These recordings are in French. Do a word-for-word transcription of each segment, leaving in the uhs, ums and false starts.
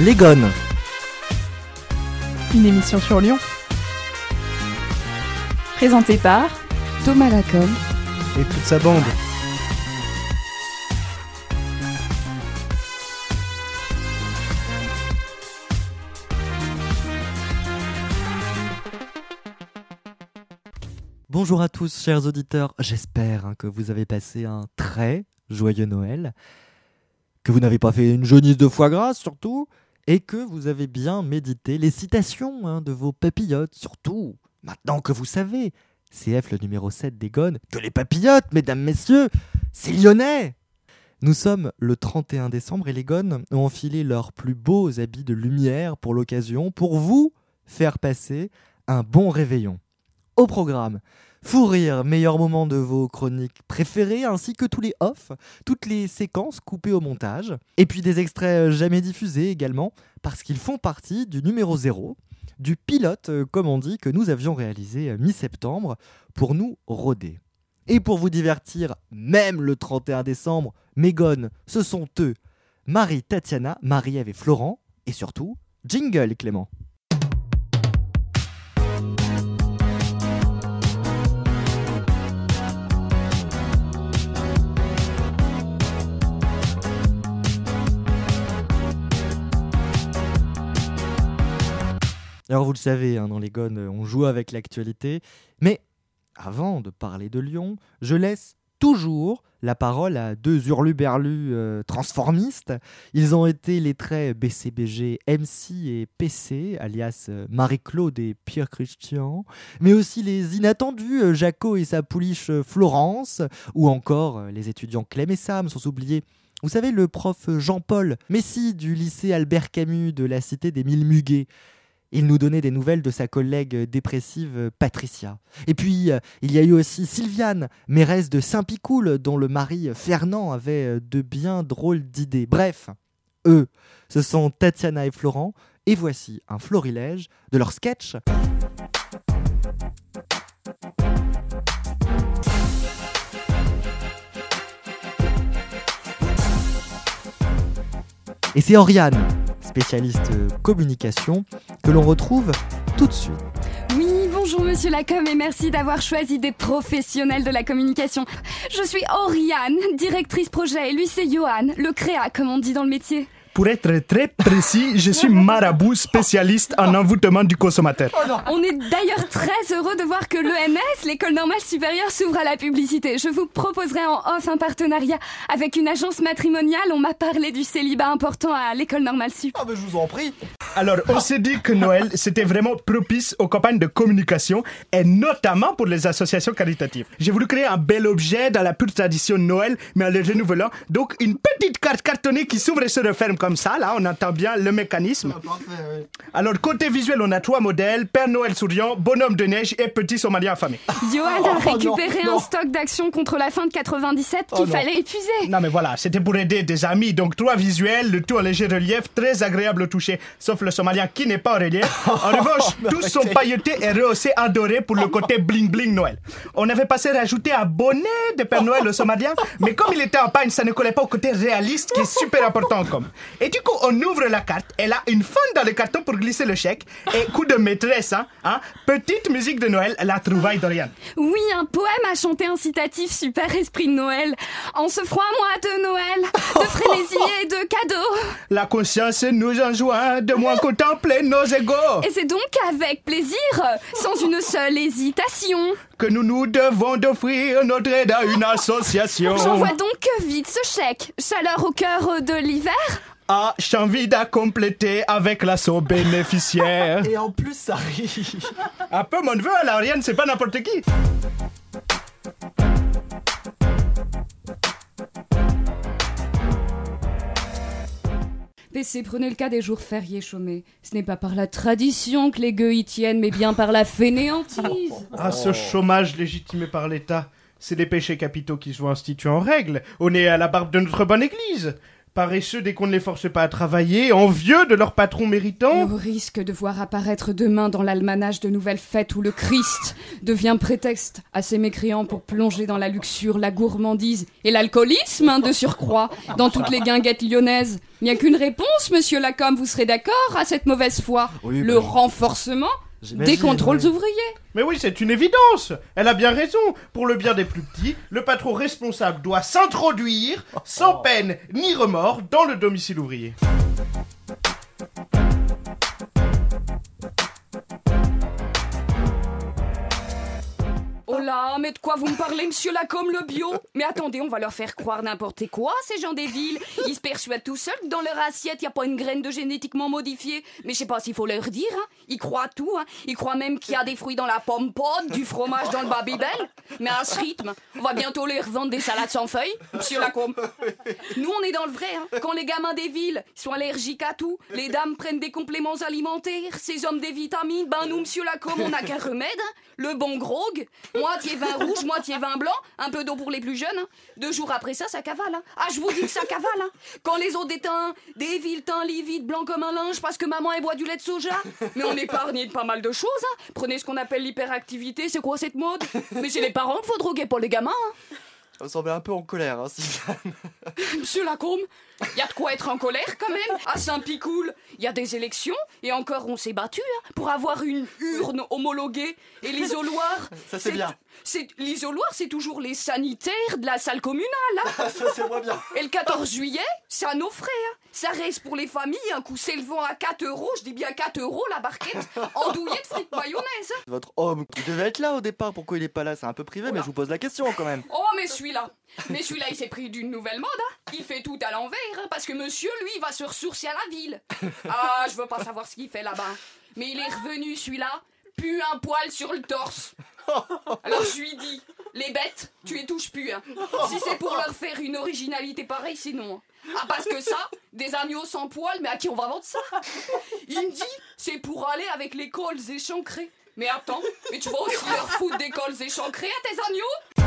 Les Gones. Une émission sur Lyon. Présentée par Thomas Lacombe et toute sa bande. Bonjour à tous, chers auditeurs. J'espère hein, que vous avez passé un très joyeux Noël, que vous n'avez pas fait une jaunisse de foie gras surtout, et que vous avez bien médité les citations hein, de vos papillotes, surtout maintenant que vous savez, C F le numéro sept des Gones, que les papillotes, mesdames, messieurs, c'est lyonnais. Nous sommes le trente et un décembre et les Gones ont enfilé leurs plus beaux habits de lumière pour l'occasion, pour vous faire passer un bon réveillon. Au programme, fou rire, meilleur moment de vos chroniques préférées, ainsi que tous les off, toutes les séquences coupées au montage, et puis des extraits jamais diffusés également, parce qu'ils font partie du numéro zéro, du pilote, comme on dit, que nous avions réalisé mi-septembre pour nous rôder. Et pour vous divertir, même le trente et un décembre, mes Gones, ce sont eux, Marie, Tatiana, Marie-Ève et Florent, et surtout, jingle Clément. Alors vous le savez, hein, dans les Gones, on joue avec l'actualité. Mais avant de parler de Lyon, je laisse toujours la parole à deux hurluberlus euh, transformistes. Ils ont été les traits B C B G, M C et P C, alias euh, Marie-Claude et Pierre-Christian, mais aussi les inattendus euh, Jaco et sa pouliche euh, Florence, ou encore euh, les étudiants Clem et Sam, sans oublier, vous savez, le prof Jean-Paul Messi du lycée Albert Camus de la cité des Mille Muguets. Il nous donnait des nouvelles de sa collègue dépressive Patricia. Et puis, euh, il y a eu aussi Sylviane, mairesse de Saint-Picoul, dont le mari Fernand avait de bien drôles d'idées. Bref, eux, ce sont Tatiana et Florent, et voici un florilège de leur sketch. Et c'est Oriane, spécialiste communication, que l'on retrouve tout de suite. Oui, bonjour Monsieur Lacombe et merci d'avoir choisi des professionnels de la communication. Je suis Oriane, directrice projet et lui c'est Johan, le créa comme on dit dans le métier. Pour être très précis, je suis marabout spécialiste en envoûtement du consommateur. On est d'ailleurs très heureux de voir que l'E N S, l'École Normale Supérieure, s'ouvre à la publicité. Je vous proposerai en off un partenariat avec une agence matrimoniale. On m'a parlé du célibat important à l'École Normale Sup. Ah ben je vous en prie. Alors, on s'est dit que Noël, c'était vraiment propice aux campagnes de communication et notamment pour les associations caritatives. J'ai voulu créer un bel objet dans la pure tradition de Noël, mais en le renouvelant. Donc, une petite carte cartonnée qui s'ouvre et se referme comme ça. Là, on entend bien le mécanisme. Parfait, oui. Alors, côté visuel, on a trois modèles. Père Noël souriant, bonhomme de neige et petit somalien affamé. Johan a récupéré oh, non, un non. stock d'action contre la fin de quatre-vingt-dix-sept qu'il oh, fallait épuiser. Non, mais voilà, c'était pour aider des amis. Donc, trois visuels, le tout en léger relief, très agréable au toucher. Sauf le somalien qui n'est pas en relief. En revanche, oh, tous sont pailletés et rehaussés en doré pour le côté bling-bling Noël. On avait passé rajouter un bonnet de Père Noël au somalien, mais comme il était en panne, ça ne collait pas au côté réaliste qui est super important comme. Et du coup, on ouvre la carte, elle a une fente dans le carton pour glisser le chèque. Et coup de maîtresse, hein, hein petite musique de Noël, la trouvaille d'Oriane. Oui, un poème à chanter incitatif, super esprit de Noël. En ce froid mois de Noël, de frénésie et de cadeaux. La conscience nous enjoint de moins contempler nos égaux. Et c'est donc avec plaisir, sans une seule hésitation, que nous nous devons d'offrir notre aide à une association. J'envoie donc vite ce chèque. Chaleur au cœur de l'hiver. Ah, j'ai envie d'à compléter avec l'assaut bénéficiaire. Et en plus, ça rit. Un peu mon neveu, la Oriane, c'est pas n'importe qui. P C, prenez le cas des jours fériés chômés. Ce n'est pas par la tradition que les gueux y tiennent, mais bien par la fainéantise. Ah, ce chômage légitimé par l'État, c'est des péchés capitaux qui se voient institués en règle. On est à la barbe de notre bonne église. Paresseux dès qu'on ne les force pas à travailler, envieux de leur patron méritant. Au risque de voir apparaître demain dans l'almanach de nouvelles fêtes où le Christ devient prétexte à ces mécréants pour plonger dans la luxure, la gourmandise et l'alcoolisme, hein, de surcroît, dans toutes les guinguettes lyonnaises. Il n'y a qu'une réponse, monsieur Lacombe, vous serez d'accord à cette mauvaise foi? Oui, le bah, renforcement des contrôles ouais. ouvriers. Mais oui, c'est une évidence. Elle a bien raison. Pour le bien des plus petits, le patron responsable doit s'introduire, sans peine ni remords, dans le domicile ouvrier. Oh là, mais de quoi vous me parlez, monsieur Lacombe, le bio? Mais attendez, on va leur faire croire n'importe quoi, ces gens des villes. Ils se persuadent tout seuls que dans leur assiette, il n'y a pas une graine de génétiquement modifiée. Mais je sais pas s'il faut leur dire, hein. Ils croient tout, hein. Ils croient même qu'il y a des fruits dans la pomme pote, du fromage dans le Babybel. Mais à ce rythme, on va bientôt leur vendre des salades sans feuilles, monsieur Lacombe. Nous, on est dans le vrai, hein. Quand les gamins des villes sont allergiques à tout, les dames prennent des compléments alimentaires, ces hommes des vitamines, ben nous, monsieur Lacombe, on n'a qu'un remède, hein. Le bon grog, moitié vin rouge, moitié vin blanc, un peu d'eau pour les plus jeunes. Hein. Deux jours après ça, ça cavale. Hein. Ah, je vous dis que ça cavale. Hein. Quand les autres déteints, des villes teints livides, blancs comme un linge, parce que maman elle boit du lait de soja. Mais on épargne pas mal de choses. Hein. Prenez ce qu'on appelle l'hyperactivité, c'est quoi cette mode? Mais c'est les parents qu'il faut droguer, pas les gamins. Hein. Vous semblez un peu en colère, hein, Sylviane. Monsieur Lacombe, il y a de quoi être en colère quand même. À Saint-Picoul, il y a des élections et encore on s'est battu hein, pour avoir une urne homologuée. Et l'isoloir, ça c'est bien. C'est, l'isoloir, c'est toujours les sanitaires de la salle communale. Hein. Ça c'est moins bien. Et le quatorze juillet, c'est à nos frais. Hein. Ça reste pour les familles un coût s'élevant à quatre euros, je dis bien quatre euros la barquette, andouillée de frites mayonnaise. Hein. Votre homme, il devait être là au départ, pourquoi il est pas là? C'est un peu privé, Oula. mais je vous pose la question quand même. Oh, mais celui-là, mais celui-là, il s'est pris d'une nouvelle mode. Hein. Il fait tout à l'envers, hein, parce que monsieur, lui, il va se ressourcer à la ville. Ah, je veux pas savoir ce qu'il fait là-bas. Mais il est revenu, celui-là, pu un poil sur le torse. Alors je lui dis, les bêtes, tu les touches plus. Hein. Si c'est pour leur faire une originalité pareille, c'est non. Ah, parce que ça, des agneaux sans poils, mais à qui on va vendre ça? Il me dit, c'est pour aller avec les cols échancrés. Mais attends, mais tu vas aussi leur foutre des cols échancrés à tes agneaux?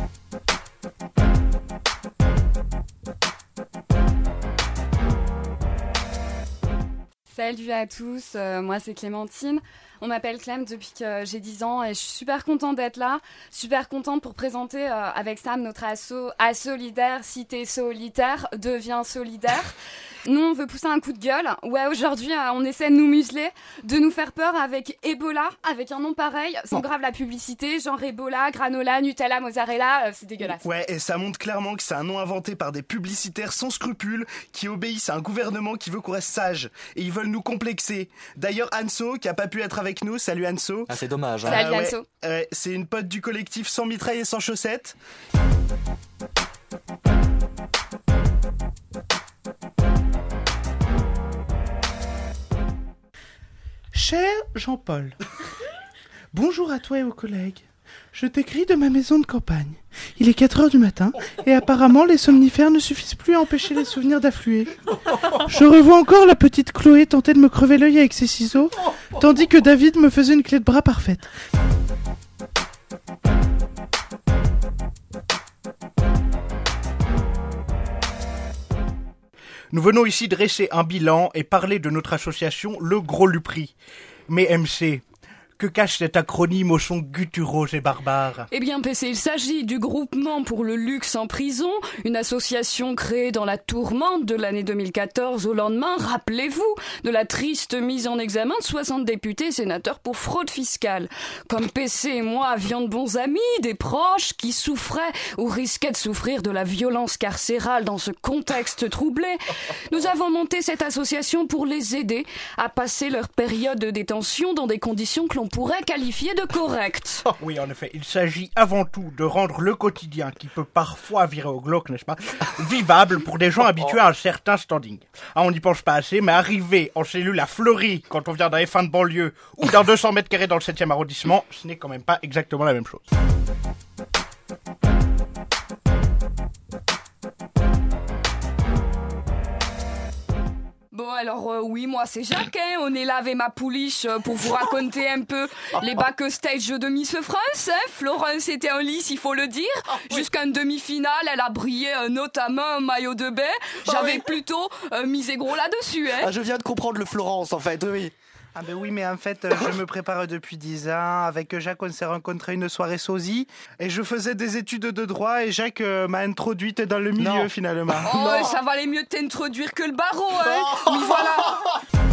Salut à tous, euh, moi c'est Clémentine. On m'appelle Clem depuis que j'ai dix ans et je suis super contente d'être là. Super contente pour présenter euh, avec Sam notre asso, asso solidaire, Cité Solitaire, devient solidaire. Nous, on veut pousser un coup de gueule. Ouais, aujourd'hui, euh, on essaie de nous museler, de nous faire peur avec Ebola, avec un nom pareil, sans grave la publicité, genre Ebola, granola, Nutella, mozzarella, euh, c'est dégueulasse. Ouais, et ça montre clairement que c'est un nom inventé par des publicitaires sans scrupules qui obéissent à un gouvernement qui veut qu'on reste sage. Et ils veulent nous complexer. D'ailleurs, Anso, qui a pas pu être avec nous, salut Anso. Ah, c'est dommage. Hein. Salut Euh, ouais, Anso. euh, c'est une pote du collectif Sans mitraille et sans chaussettes. Cher Jean-Paul, bonjour à toi et aux collègues. Je t'écris de ma maison de campagne. Il est quatre heures du matin et apparemment les somnifères ne suffisent plus à empêcher les souvenirs d'affluer. Je revois encore la petite Chloé tenter de me crever l'œil avec ses ciseaux, tandis que David me faisait une clé de bras parfaite. Nous venons ici dresser un bilan et parler de notre association Le Gros Lupri. Mais M C, que cache cet acronyme au son gutturaux et barbare? Eh bien, P C, il s'agit du Groupement pour le luxe en prison, une association créée dans la tourmente de l'année deux mille quatorze au lendemain, rappelez-vous, de la triste mise en examen de soixante députés et sénateurs pour fraude fiscale. Comme P C et moi avions de bons amis, des proches qui souffraient ou risquaient de souffrir de la violence carcérale dans ce contexte troublé, nous avons monté cette association pour les aider à passer leur période de détention dans des conditions que l'on pourrait qualifier de correctes. Oh, oui, en effet, il s'agit avant tout de rendre le quotidien, qui peut parfois virer au glauque, n'est-ce pas, vivable pour des gens habitués à un certain standing. Ah, on n'y pense pas assez, mais arriver en cellule à Fleury, quand on vient d'un F un de banlieue, ou d'un deux cents mètres carrés dans le septième arrondissement, ce n'est quand même pas exactement la même chose. Bon, alors euh, oui, moi c'est Jacques, hein. On est là avec ma pouliche euh, pour vous raconter un peu les backstage de Miss France. Hein. Florence était en lice, il faut le dire. Oh, oui. Jusqu'à une demi-finale, elle a brillé euh, notamment un maillot de bain. J'avais oh, oui. plutôt euh, misé gros là-dessus. Hein. Ah, je viens de comprendre le Florence, en fait, oui. Ah ben oui, mais en fait, euh, je me prépare depuis dix ans. Avec Jacques, on s'est rencontrés une soirée sosie. Et je faisais des études de droit et Jacques euh, m'a introduite dans le milieu, non. finalement. Oh, non. Ça valait mieux de t'introduire que le barreau, hein. Oh. Mais voilà.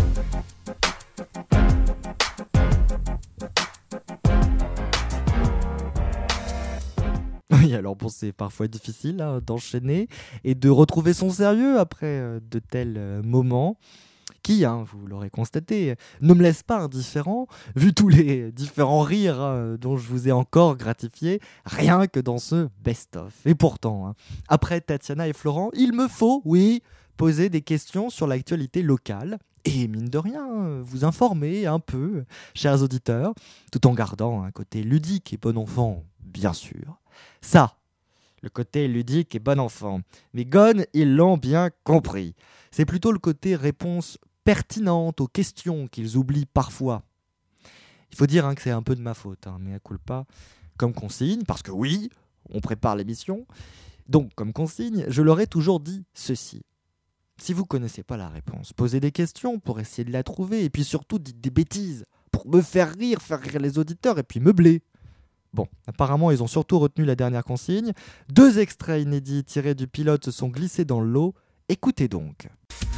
Oui, alors bon, c'est parfois difficile hein, d'enchaîner et de retrouver son sérieux après euh, de tels euh, moments. Qui, hein, vous l'aurez constaté, ne me laisse pas indifférent, vu tous les différents rires hein, dont je vous ai encore gratifié, rien que dans ce best-of. Et pourtant, hein, après Tatiana et Florent, il me faut, oui, poser des questions sur l'actualité locale, et mine de rien, vous informer un peu, chers auditeurs, tout en gardant un côté ludique et bon enfant, bien sûr. Ça, le côté ludique et bon enfant. Mais Gone, ils l'ont bien compris. C'est plutôt le côté réponse pertinente aux questions qu'ils oublient parfois. Il faut dire hein, que c'est un peu de ma faute, hein, mais à culpa, comme consigne, parce que oui, on prépare l'émission, donc comme consigne, je leur ai toujours dit ceci. Si vous ne connaissez pas la réponse, posez des questions pour essayer de la trouver, et puis surtout dites des bêtises, pour me faire rire, faire rire les auditeurs, et puis meubler. Bon, apparemment, ils ont surtout retenu la dernière consigne. Deux extraits inédits tirés du pilote se sont glissés dans le lot. Écoutez donc.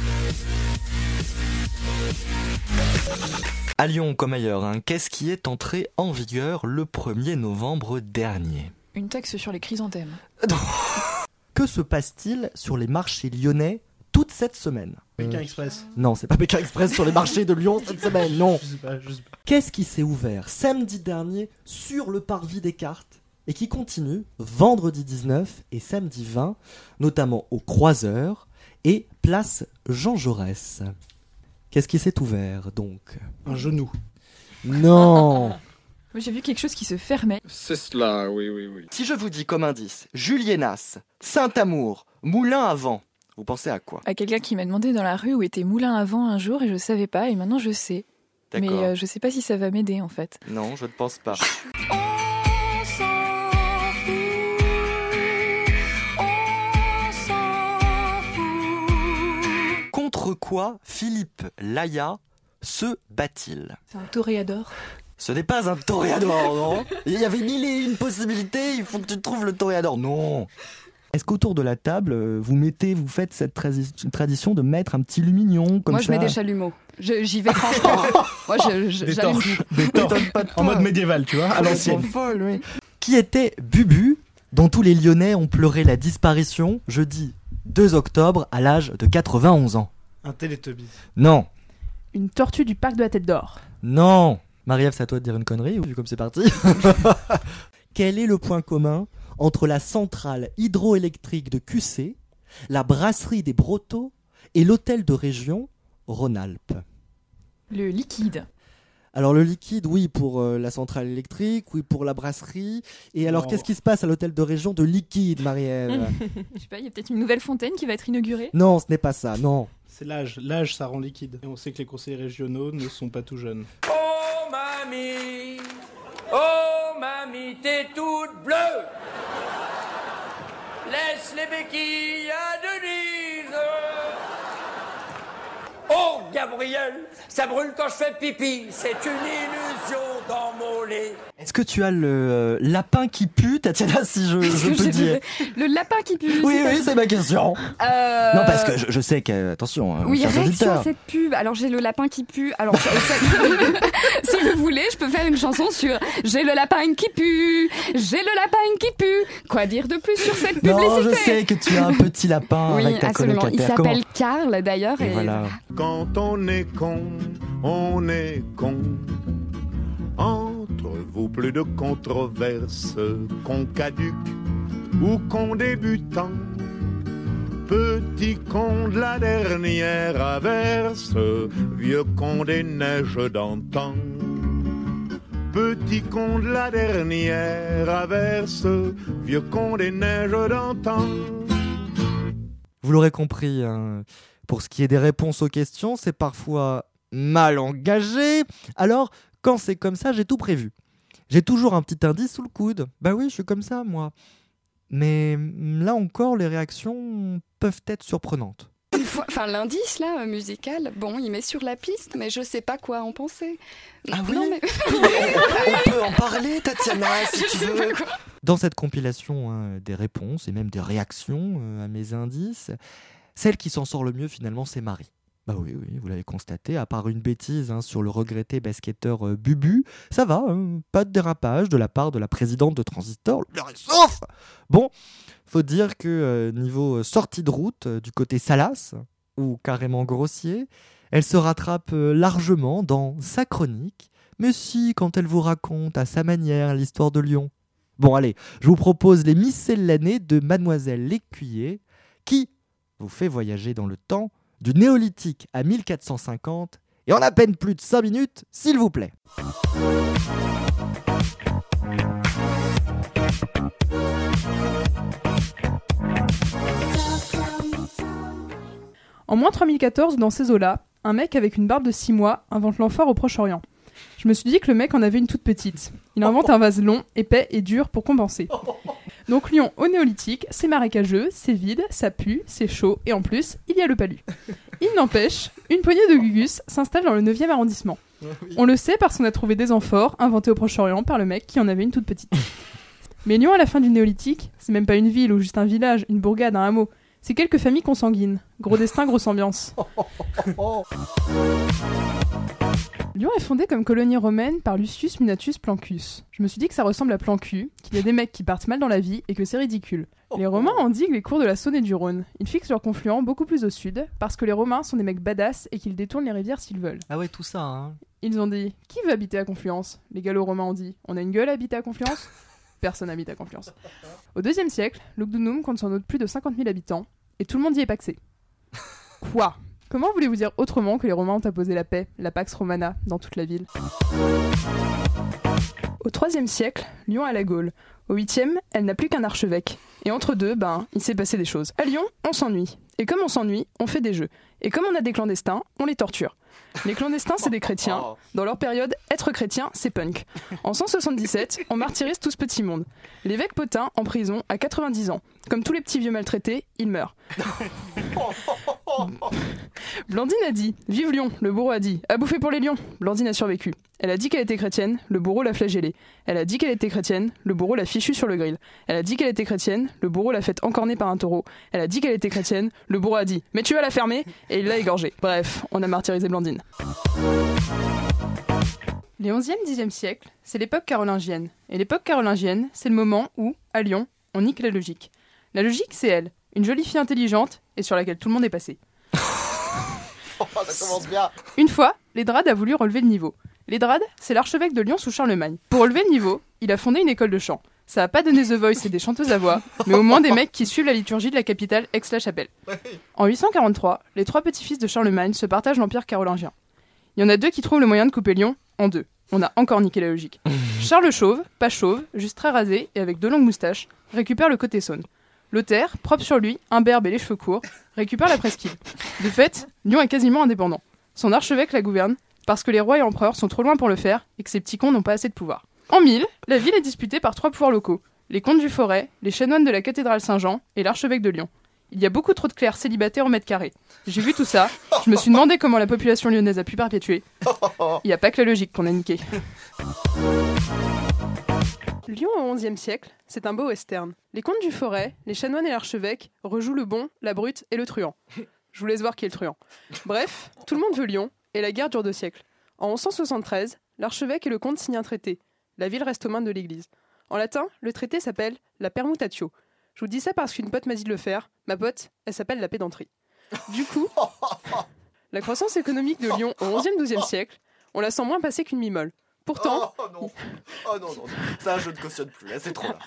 À Lyon comme ailleurs, hein, qu'est-ce qui est entré en vigueur le premier novembre dernier ? Une taxe sur les chrysanthèmes. Que se passe-t-il sur les marchés lyonnais toute cette semaine ? Pékin Express. Non, c'est pas Pékin Express sur les marchés de Lyon cette semaine, non. Je sais pas, je sais pas. Qu'est-ce qui s'est ouvert samedi dernier sur le parvis des cartes et qui continue vendredi dix-neuf et samedi vingt, notamment au Croiseur et place Jean Jaurès ? Qu'est-ce qui s'est ouvert donc ? Un genou. Non. J'ai vu quelque chose qui se fermait. C'est cela, oui, oui, oui. Si je vous dis comme indice Julienas, Saint-Amour, Moulin à Vent, vous pensez à quoi ? À quelqu'un qui m'a demandé dans la rue où était Moulin à Vent un jour et je savais pas et maintenant je sais. D'accord. Mais euh, je sais pas si ça va m'aider en fait. Non, je ne pense pas. On s'en fout, on s'en fout. Contre quoi Philippe Laya se bat-il ? C'est un toréador. Ce n'est pas un toréador, non ? Il y avait mille et une possibilités, il faut que tu trouves le toréador. Non. Est-ce qu'autour de la table, vous mettez, vous faites cette tradi- tradition de mettre un petit lumignon comme Moi, ça ? je mets des chalumeaux. Je, j'y vais franchement. Moi, je, je, Des j'allume torches, tout. des torches. En mode médiéval, tu vois, à l'ancienne. Folle, oui. Qui était Bubu, dont tous les Lyonnais ont pleuré la disparition jeudi deux octobre à l'âge de quatre-vingt-onze ans ? Un Télétubbies. Non. Une tortue du parc de la Tête d'Or. Non. Marie-Ève, c'est à toi de dire une connerie, vu comme c'est parti. Quel est le point commun entre la centrale hydroélectrique de Q C, la brasserie des Brotteaux et l'hôtel de région Rhône-Alpes ? Le liquide. Alors le liquide, oui, pour euh, la centrale électrique, oui, pour la brasserie. Et alors, Non. qu'est-ce qui se passe à l'hôtel de région de liquide, Marie-Ève ? Je sais pas, il y a peut-être une nouvelle fontaine qui va être inaugurée. Non, ce n'est pas ça, non. C'est l'âge. L'âge, ça rend liquide. Et on sait que les conseillers régionaux ne sont pas tout jeunes. Oh mamie, oh mamie, t'es toute bleue. Laisse les béquilles à Denise. Oh Gabriel, ça brûle quand je fais pipi. C'est une illusion dans mon lit. Est-ce que tu as le euh, lapin qui pue, Tatiana, si je, je peux J'ai dire ? Le, le lapin qui pue. Oui, c'est oui, c'est ma question. Euh... Non, parce que je, je sais que, attention, hein, Oui, chers réaction à auditeurs. cette pub. Alors, j'ai le lapin qui pue. Alors, ça- ça- si vous voulez, je peux faire une chanson sur j'ai le lapin qui pue, j'ai le lapin qui pue. Quoi dire de plus sur cette publicité ? Non, je sais que tu as un petit lapin Oui, avec ta absolument. Il colocataire. s'appelle Karl, d'ailleurs. Et Et voilà. Quand on est con, on est con. Entre vous, plus de controverses, con caduc ou con débutant. Petit con de la dernière averse, vieux con des neiges d'antan. Petit con de la dernière averse, vieux con des neiges d'antan. Vous l'aurez compris, hein, Pour ce qui est des réponses aux questions, c'est parfois mal engagé. Alors, quand c'est comme ça, j'ai tout prévu. J'ai toujours un petit indice sous le coude. Bah oui, je suis comme ça, moi. Mais là encore, les réactions peuvent être surprenantes. Une fois, enfin l'indice là, euh, musical, bon, il met sur la piste, mais je sais pas quoi en penser. Ah oui Non, mais... On peut en parler, Tatiana, si Je tu sais veux. pas quoi. Dans cette compilation hein, des réponses et même des réactions euh, à mes indices, celle qui s'en sort le mieux finalement, c'est Marie. Bah oui, oui, vous l'avez constaté, à part une bêtise hein, sur le regretté basketteur euh, Bubu, ça va, hein, pas de dérapage de la part de la présidente de Transistor, le est sauf. Bon, faut dire que euh, niveau sortie de route, euh, du côté salace, ou carrément grossier, elle se rattrape euh, largement dans sa chronique, mais si, quand elle vous raconte à sa manière l'histoire de Lyon. Bon allez, je vous propose les miscellanées de Mademoiselle Lécuyer, qui vous fait voyager dans le temps du néolithique à mille quatre cent cinquante, et en à peine plus de cinq minutes, s'il vous plaît. En moins trois mille quatorze, dans ces eaux-là, un mec avec une barbe de six mois invente l'amphore au Proche-Orient. Je me suis dit que le mec en avait une toute petite. Il invente un vase long, épais et dur pour compenser. Donc Lyon au néolithique, c'est marécageux, c'est vide, ça pue, c'est chaud, et en plus, il y a le palu. Il n'empêche, une poignée de gugus s'installe dans le neuvième arrondissement. On le sait parce qu'on a trouvé des amphores inventés au Proche-Orient par le mec qui en avait une toute petite. Mais Lyon à la fin du néolithique, c'est même pas une ville ou juste un village, une bourgade, un hameau. C'est quelques familles consanguines. Gros destin, grosse ambiance. Lyon est fondée comme colonie romaine par Lucius Minatus Plancus. Je me suis dit que ça ressemble à Plancu, qu'il y a des mecs qui partent mal dans la vie et que c'est ridicule. Les Romains endiguent les cours de la Saône et du Rhône. Ils fixent leur confluent beaucoup plus au sud, parce que les Romains sont des mecs badass et qu'ils détournent les rivières s'ils veulent. Ah ouais, tout ça, hein. Ils ont dit « Qui veut habiter à Confluence ?» Les Gallo-Romains ont dit « On a une gueule à habiter à Confluence ?» Personne n'habite à Confluence. Au deuxième siècle, Lugdunum compte sans doute plus de cinquante mille habitants, et tout le monde y est paxé. Quoi ? Comment voulez-vous dire autrement que les Romains ont apposé la paix, la Pax Romana, dans toute la ville ? Au troisième siècle, Lyon a la Gaule. Au huitième, elle n'a plus qu'un archevêque. Et entre deux, ben, il s'est passé des choses. À Lyon, on s'ennuie. Et comme on s'ennuie, on fait des jeux. Et comme on a des clandestins, on les torture. Les clandestins, c'est des chrétiens. Dans leur période, être chrétien, c'est punk. En cent soixante-dix-sept, on martyrise tout ce petit monde. L'évêque Potin, en prison, à quatre-vingt-dix ans. Comme tous les petits vieux maltraités, il meurt. Blandine a dit « Vive Lyon !» Le bourreau a dit « À bouffer pour les lions !» Blandine a survécu. Elle a dit qu'elle était chrétienne, le bourreau l'a flagellée. Elle a dit qu'elle était chrétienne, le bourreau l'a fichue sur le grill. Elle a dit qu'elle était chrétienne, le bourreau l'a faite encorner par un taureau. Elle a dit qu'elle était chrétienne, le bourreau a dit « Mais tu vas la fermer !» et il l'a égorgée. Bref, on a martyrisé Blandine. Les onzième dixième siècles, c'est l'époque carolingienne. Et l'époque carolingienne, c'est le moment où, à Lyon, on nique la logique. La logique, c'est elle, une jolie fille intelligente et sur laquelle tout le monde est passé. Oh, ça commence bien. Une fois, Lédrade a voulu relever le niveau. Lédrade, c'est l'archevêque de Lyon sous Charlemagne. Pour relever le niveau, il a fondé une école de chant. Ça a pas donné The Voice et des chanteuses à voix, mais au moins des mecs qui suivent la liturgie de la capitale Aix-la-Chapelle. En huit cent quarante-trois, les trois petits-fils de Charlemagne se partagent l'empire carolingien. Il y en a deux qui trouvent le moyen de couper Lyon en deux. On a encore niqué la logique. Charles Chauve, pas chauve, juste très rasé et avec deux longues moustaches, récupère le côté Saône. Lothaire, propre sur lui, imberbe et les cheveux courts, récupère la presqu'île. De fait, Lyon est quasiment indépendant. Son archevêque la gouverne, parce que les rois et empereurs sont trop loin pour le faire et que ces petits cons n'ont pas assez de pouvoir. En mille, la ville est disputée par trois pouvoirs locaux, les comtes du Forêt, les chanoines de la cathédrale Saint-Jean et l'archevêque de Lyon. Il y a beaucoup trop de clercs célibataires au mètre carré. J'ai vu tout ça, je me suis demandé comment la population lyonnaise a pu perpétuer. Il n'y a pas que la logique qu'on a niqué. Lyon au onzième siècle, c'est un beau western. Les comtes du Forêt, les chanoines et l'archevêque rejouent le bon, la brute et le truand. Je vous laisse voir qui est le truand. Bref, tout le monde veut Lyon, et la guerre dure deux siècles. En onze cent soixante-treize, l'archevêque et le comte signent un traité. La ville reste aux mains de l'église. En latin, le traité s'appelle la permutatio. Je vous dis ça parce qu'une pote m'a dit de le faire. Ma pote, elle s'appelle la pédanterie. Du coup, la croissance économique de Lyon au onzième douzième siècle, on la sent moins passer qu'une mimole. Pourtant... Oh non, oh non, non, ça je ne cautionne plus, là, c'est trop là.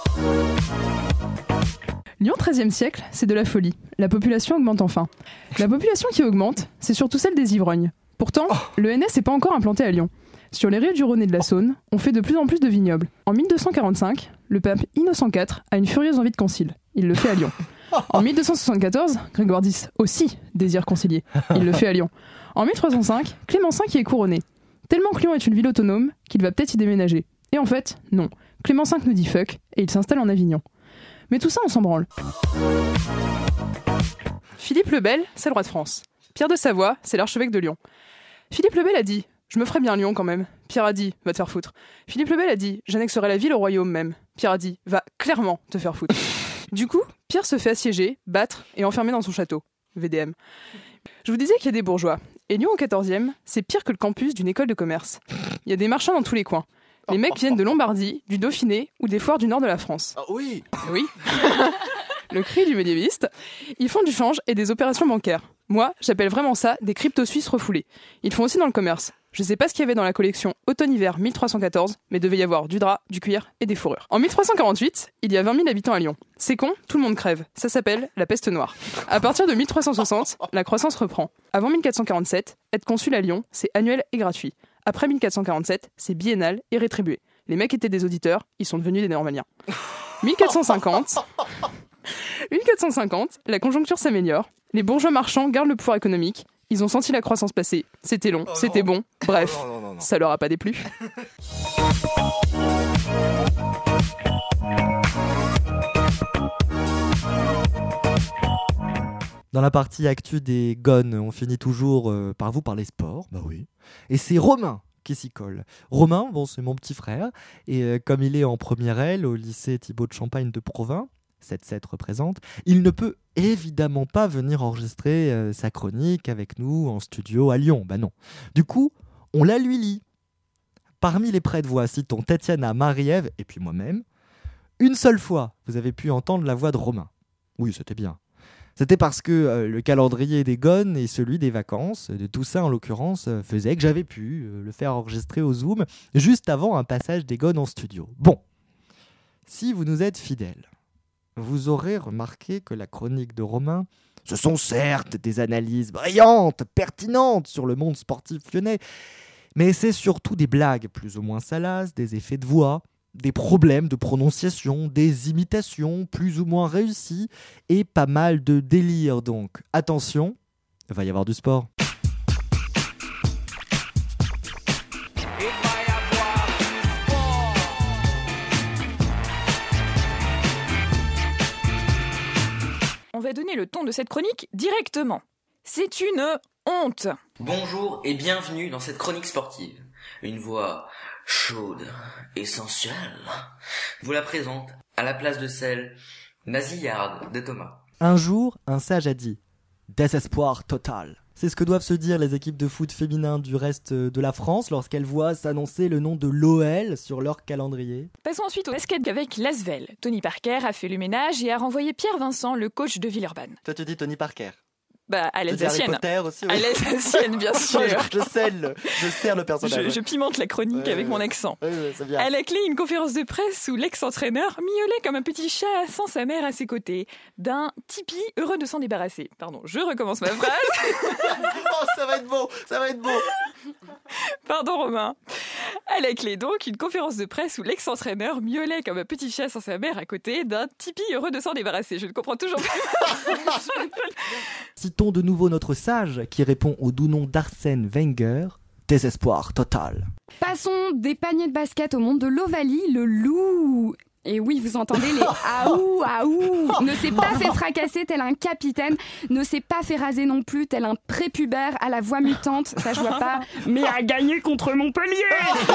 Lyon treizième siècle, c'est de la folie. La population augmente enfin. La population qui augmente, c'est surtout celle des ivrognes. Pourtant, le N S n'est pas encore implanté à Lyon. Sur les rives du Rhône et de la Saône, on fait de plus en plus de vignobles. En mille deux cent quarante-cinq, le pape Innocent quatre a une furieuse envie de concile. Il le fait à Lyon. En mille deux cent soixante-quatorze, Grégoire dix aussi désire concilier. Il le fait à Lyon. En mille trois cent cinq, Clément cinq y est couronné. Tellement que Lyon est une ville autonome qu'il va peut-être y déménager. Et en fait, non. Clément cinq nous dit fuck et il s'installe en Avignon. Mais tout ça, on s'en branle. Philippe le Bel, c'est le roi de France. Pierre de Savoie, c'est l'archevêque de Lyon. Philippe le Bel a dit « Je me ferais bien Lyon quand même ». Pierre a dit « Va te faire foutre ». Philippe le Bel a dit « J'annexerai la ville au royaume même ». Pierre a dit « Va clairement te faire foutre ». Du coup, Pierre se fait assiéger, battre et enfermer dans son château. V D M. Je vous disais qu'il y a des bourgeois. Et Lyon au quatorzième, c'est pire que le campus d'une école de commerce. Il y a des marchands dans tous les coins. Les mecs viennent de Lombardie, du Dauphiné ou des foires du nord de la France. Ah oui. Oui. Le cri du médiéviste. Ils font du change et des opérations bancaires. Moi, j'appelle vraiment ça des crypto-suisses refoulés. Ils font aussi dans le commerce. Je sais pas ce qu'il y avait dans la collection automne-hiver mille trois cent quatorze, mais devait y avoir du drap, du cuir et des fourrures. En mille trois cent quarante-huit, il y a vingt mille habitants à Lyon. C'est con, tout le monde crève. Ça s'appelle la peste noire. À partir de mille trois cent soixante, la croissance reprend. Avant mille quatre cent quarante-sept, être consul à Lyon, c'est annuel et gratuit. Après mille quatre cent quarante-sept, c'est biennal et rétribué. Les mecs étaient des auditeurs, ils sont devenus des normaliens. mille quatre cent cinquante... mille quatre cent cinquante, la conjoncture s'améliore, les bourgeois marchands gardent le pouvoir économique, ils ont senti la croissance passer, c'était long, oh c'était bon, bref, oh non, non, non, non. Ça leur a pas déplu. Dans la partie actu des gones, on finit toujours euh, par vous parler sport, bah oui. Et c'est Romain qui s'y colle. Romain, bon, c'est mon petit frère, et euh, comme il est en première L au lycée Thibaut de Champagne de Provins, sept sept représente, il ne peut évidemment pas venir enregistrer euh, sa chronique avec nous en studio à Lyon. Bah non. Du coup, on la lui lit. Parmi les prêts de voix, citons Tatiana, Marie-Ève et puis moi-même. Une seule fois, vous avez pu entendre la voix de Romain. Oui, c'était bien. C'était parce que euh, le calendrier des gones et celui des vacances, de tout ça en l'occurrence, euh, faisait que j'avais pu euh, le faire enregistrer au Zoom juste avant un passage des gones en studio. Bon, si vous nous êtes fidèles, vous aurez remarqué que la chronique de Romain, ce sont certes des analyses brillantes, pertinentes sur le monde sportif lyonnais, mais c'est surtout des blagues plus ou moins salaces, des effets de voix, des problèmes de prononciation, des imitations plus ou moins réussies et pas mal de délire. Donc attention, il va y avoir du sport. On va donner le ton de cette chronique directement. C'est une honte. Bonjour et bienvenue dans cette chronique sportive. Une voix chaude et sensuelle vous la présente à la place de celle nasillarde de Thomas. Un jour, un sage a dit « Désespoir total ». C'est ce que doivent se dire les équipes de foot féminin du reste de la France lorsqu'elles voient s'annoncer le nom de l'O L sur leur calendrier. Passons ensuite au basket avec l'Asvel. Tony Parker a fait le ménage et a renvoyé Pierre Vincent, le coach de Villeurbanne. Toi tu dis Tony Parker. Bah, à l'alsacienne. Aussi, oui. À l'alsacienne, bien sûr. je, je scelle, je sers le personnage. Je, je pimente la chronique ouais, avec ouais, mon accent. Ouais, ouais, c'est bien. À la clé, une conférence de presse où l'ex-entraîneur miaulait comme un petit chat sans sa mère à ses côtés, d'un tipi heureux de s'en débarrasser. Pardon, je recommence ma phrase. Oh, ça va être beau, ça va être beau. Pardon, Romain. À la clé, donc, une conférence de presse où l'ex-entraîneur miaulait comme un petit chat sans sa mère à côté, d'un tipi heureux de s'en débarrasser. Je ne comprends toujours pas. Citons de nouveau notre sage qui répond au doux nom d'Arsène Wenger, désespoir total. Passons des paniers de basket au monde de l'Ovalie, le loup. Et oui, vous entendez les aou, aou, ne s'est pas fait fracasser tel un capitaine, ne s'est pas fait raser non plus tel un prépubère à la voix mutante, ça je vois pas, mais a gagné contre Montpellier.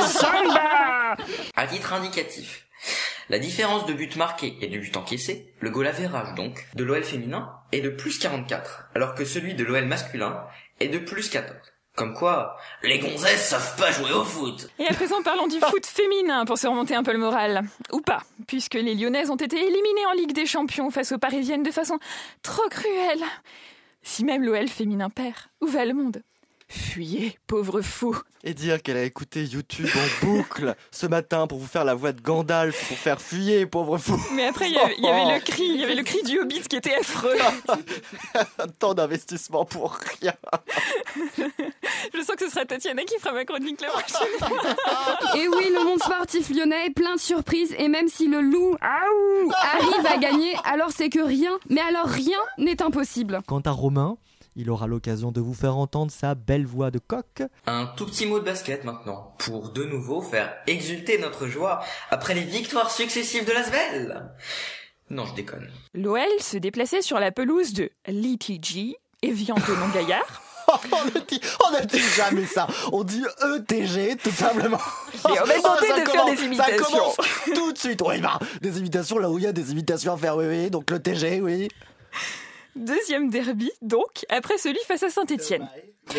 Samba. À titre indicatif, la différence de but marqué et de but encaissé, le goal average donc, de l'O L féminin est de plus quarante-quatre, alors que celui de l'O L masculin est de plus quatorze. Comme quoi, les gonzesses savent pas jouer au foot. Et à présent, parlons du foot féminin pour se remonter un peu le moral. Ou pas, puisque les Lyonnaises ont été éliminées en Ligue des Champions face aux Parisiennes de façon trop cruelle. Si même l'O L féminin perd, où va le monde ? Fuyez, pauvre fou. Et dire qu'elle a écouté YouTube en boucle ce matin pour vous faire la voix de Gandalf, pour faire fuyer, pauvre fou. Mais après, il y avait, il y avait le cri, il y avait le cri du Hobbit qui était affreux. Tant d'investissement pour rien. Je sens que ce sera Tatiana qui fera ma chronique la prochaine. Et oui, le monde sportif lyonnais est plein de surprises et même si le loup aou, arrive à gagner, alors c'est que rien, mais alors rien n'est impossible. Quant à Romain, il aura l'occasion de vous faire entendre sa belle voix de coq. Un tout petit mot de basket maintenant, pour de nouveau faire exulter notre joie après les victoires successives de l'Asvel. Non, je déconne. L'O L se déplaçait sur la pelouse de l'E T G, Evian Tonon Gaillard. on ne dit, on ne dit jamais ça. On dit E T G, tout simplement. Et on va tenter ça de commence, faire des imitations. Ça commence tout de suite. Oui, bah, des imitations là où il y a des imitations à faire, oui, oui. Donc le T G, oui. Deuxième derby, donc, après celui face à Saint-Étienne.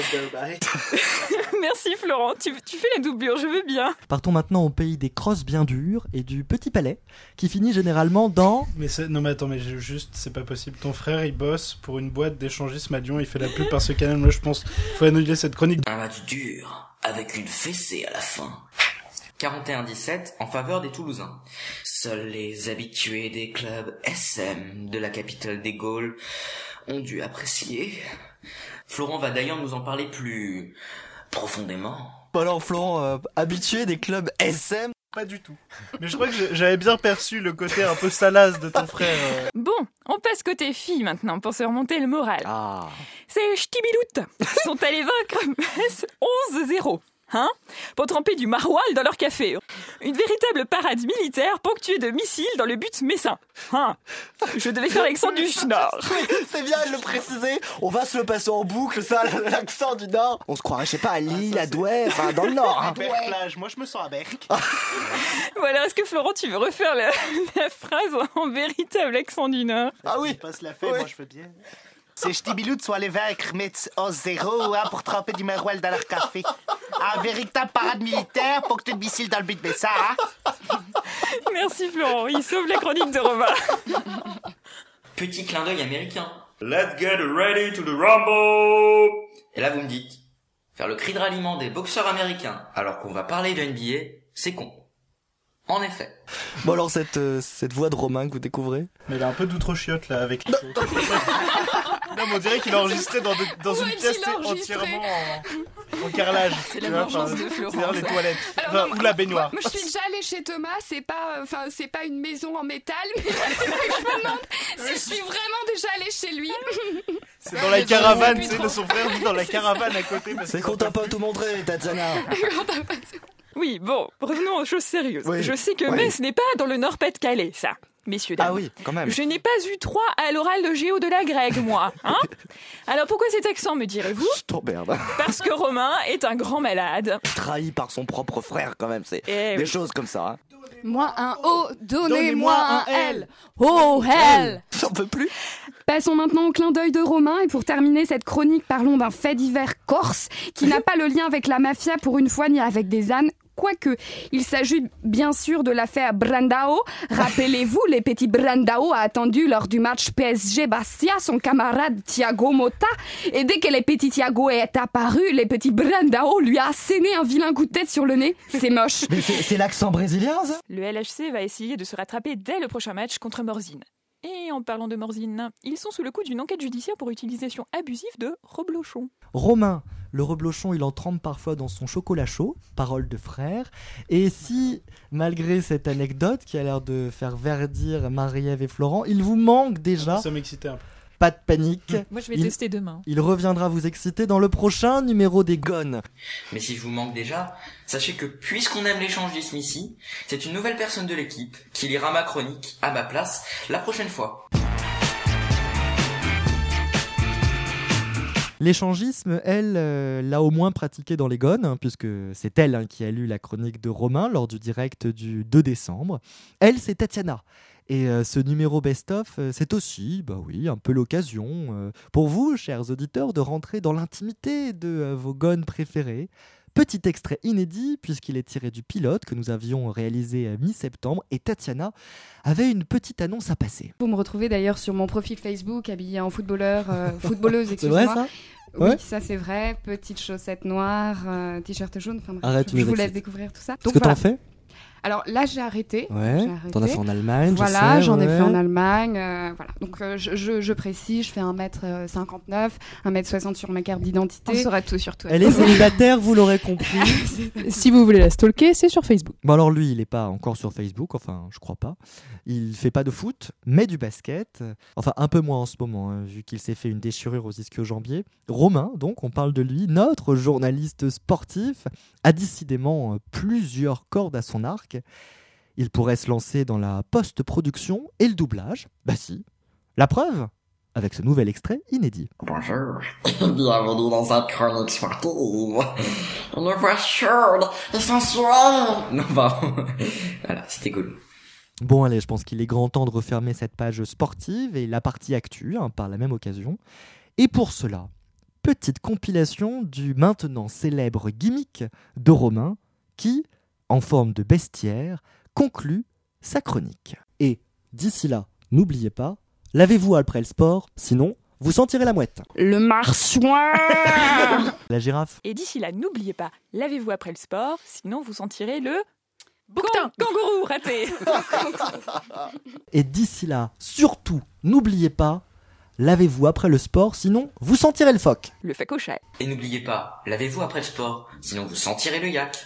Merci Florent, tu, tu fais la doublure, je veux bien. Partons maintenant au pays des crosses bien dures et du Petit Palais, qui finit généralement dans... Mais c'est... non mais attends, mais j'ai juste, c'est pas possible. Ton frère, il bosse pour une boîte d'échangisme à Lyon, il fait la pub par ce canal. Moi, je pense, faut annuler cette chronique. Un match dur, avec une fessée à la fin. quarante et un dix-sept en faveur des Toulousains. Seuls les habitués des clubs S M de la capitale des Gaules ont dû apprécier. Florent va d'ailleurs nous en parler plus profondément. Alors Florent, euh, habitué des clubs S M? Pas du tout. Mais je crois que j'avais bien perçu le côté un peu salace de ton frère. Euh. Bon, on passe côté filles maintenant pour se remonter le moral. Ah. Ces ch'tibiloutes sont allés vaincre Metz onze zéro. Hein, pour tremper du maroilles dans leur café. Une véritable parade militaire ponctuée de missiles dans le but messin. Hein, je devais faire l'accent du Nord. Oui, c'est bien de le préciser. On va se le passer en boucle, ça, l'accent du Nord. On se croirait, je sais pas, à Lille, à Douai, enfin dans le Nord. Hein. Berck-Plage, moi je me sens à Berck. Voilà, est-ce que Florent, tu veux refaire la, la phrase en véritable accent du Nord? Ah oui. Pas se la fait, Oui. moi je veux bien. Ces ch'tibiloutes sont allés vaincre Metz onze zéro hein, pour tremper du maroilles dans leur café. Un véritable parade militaire pour que tu te missiles dans le but de ça. Hein. Merci Florent, il sauve la chronique de Romain. Petit clin d'œil américain. Let's get ready to the rumble. Et là vous me dites, faire le cri de ralliement des boxeurs américains alors qu'on va parler de N B A, c'est con. En effet. Bon alors cette, euh, cette voix de Romain que vous découvrez? Mais il a un peu d'outre-chiotte là avec. Non, mais on dirait qu'il a enregistré dans, de, dans Ouais, une pièce qu'il a enregistré. entièrement en, en carrelage. C'est la Tu vois, vengeance enfin, de Florent, c'est-à-dire les ça. toilettes. Alors, Enfin, non, ou la baignoire. Moi, je suis déjà allée chez Thomas, c'est pas, enfin, c'est pas une maison en métal, mais c'est vrai que je me demande si je suis vraiment déjà allée chez lui. C'est dans la caravane, tu sais, Putain. de son frère vit dans la caravane à côté. parce C'est que- qu'on t'a pas tout montré, Tatiana. Oui, bon, revenons aux choses sérieuses. Oui. Je sais que Oui. Metz n'est pas dans le Nord-Pas-de-Calais, ça, messieurs, dames. Ah oui, quand même. Je n'ai pas eu trois à l'oral de géo de la grecque, moi. Hein Alors pourquoi cet accent, me direz-vous? Je t'emmerde. Parce que Romain est un grand malade. Trahi par son propre frère quand même, c'est Eh des oui. choses comme ça. Hein. Moi un O, donnez-moi Donnez-moi un un L. Oh, L. J'en peux plus. Passons maintenant au clin d'œil de Romain et pour terminer cette chronique, parlons d'un fait divers corse qui n'a pas le lien avec la mafia pour une fois ni avec des ânes. Quoique, il s'agit bien sûr de l'affaire Brandao. Rappelez-vous, les petits Brandao a attendu lors du match P S G-Bastia son camarade Thiago Motta. Et dès que le petit Thiago est apparu, les petits Brandao lui a asséné un vilain coup de tête sur le nez. C'est moche. Mais c'est, c'est l'accent brésilien, ça? Le L H C va essayer de se rattraper dès le prochain match contre Morzine. Et en parlant de Morzine, ils sont sous le coup d'une enquête judiciaire pour utilisation abusive de reblochon. Romain, le reblochon, il en trempe parfois dans son chocolat chaud, parole de frère. Et si, malgré cette anecdote qui a l'air de faire verdir Marie-Ève et Florent, il vous manque déjà, Ça m'excitait un peu. pas de panique. Moi, je vais Il- tester demain. Il reviendra vous exciter dans le prochain numéro des Gones. Mais si je vous manque déjà, sachez que puisqu'on aime l'échangisme ici, c'est une nouvelle personne de l'équipe qui lira ma chronique à ma place la prochaine fois. L'échangisme, elle, euh, l'a au moins pratiqué dans les Gones, hein, puisque c'est elle hein, qui a lu la chronique de Romain lors du direct du deux décembre. Elle, c'est Tatiana. Et euh, ce numéro best-of, euh, c'est aussi, bah oui, un peu l'occasion euh, pour vous, chers auditeurs, de rentrer dans l'intimité de euh, vos Gones préférés. Petit extrait inédit, puisqu'il est tiré du pilote que nous avions réalisé à mi-septembre, et Tatiana avait une petite annonce à passer. Vous me retrouvez d'ailleurs sur mon profil Facebook habillée en footballeur, euh, footballeuse, C'est vrai excusez-moi. ça? Ouais. Oui, ça c'est vrai. Petites chaussettes noires, euh, t-shirt jaune. Enfin, bref, Arrête, je, tu je nous vous laisse excites. découvrir tout ça. Est-ce que t'en fais? Alors là, j'ai arrêté. Ouais. J'ai arrêté. T'en as fait en Allemagne, je Voilà, sais, j'en ai ouais. fait en Allemagne. euh, voilà. Donc euh, je, je, je précise, je fais un mètre cinquante-neuf, un mètre soixante sur ma carte d'identité. On saura tout sur toi. Elle est célibataire, vous l'aurez compris. Si vous voulez la stalker, c'est sur Facebook. Bon alors lui, il est pas encore sur Facebook, enfin je crois pas. Il fait pas de foot, mais du basket. Enfin un peu moins en ce moment, hein, vu qu'il s'est fait une déchirure aux ischio-jambiers. Romain, donc on parle de lui, notre journaliste sportif, a décidément euh, plusieurs cordes à son arc. Il pourrait se lancer dans la post-production et le doublage. Bah si. La preuve, avec ce nouvel extrait inédit. Bonjour, bienvenue dans cette chronique sportive. Une voix chaude et sensuelle. Non, pardon. Voilà, c'était cool. Bon allez, je pense qu'il est grand temps de refermer cette page sportive et la partie actu, hein, par la même occasion. Et pour cela, petite compilation du maintenant célèbre gimmick de Romain qui, en forme de bestiaire, conclut sa chronique. Et d'ici là, n'oubliez pas, lavez-vous après le sport, sinon vous sentirez la mouette. Le marsouin. La girafe. Et d'ici là, n'oubliez pas, lavez-vous après le sport, sinon vous sentirez le... Bouquetin, kangourou, raté. Et d'ici là, surtout, n'oubliez pas, lavez-vous après le sport, sinon vous sentirez le phoque. Le phacochère. Et n'oubliez pas, lavez-vous après le sport, sinon vous sentirez le yak.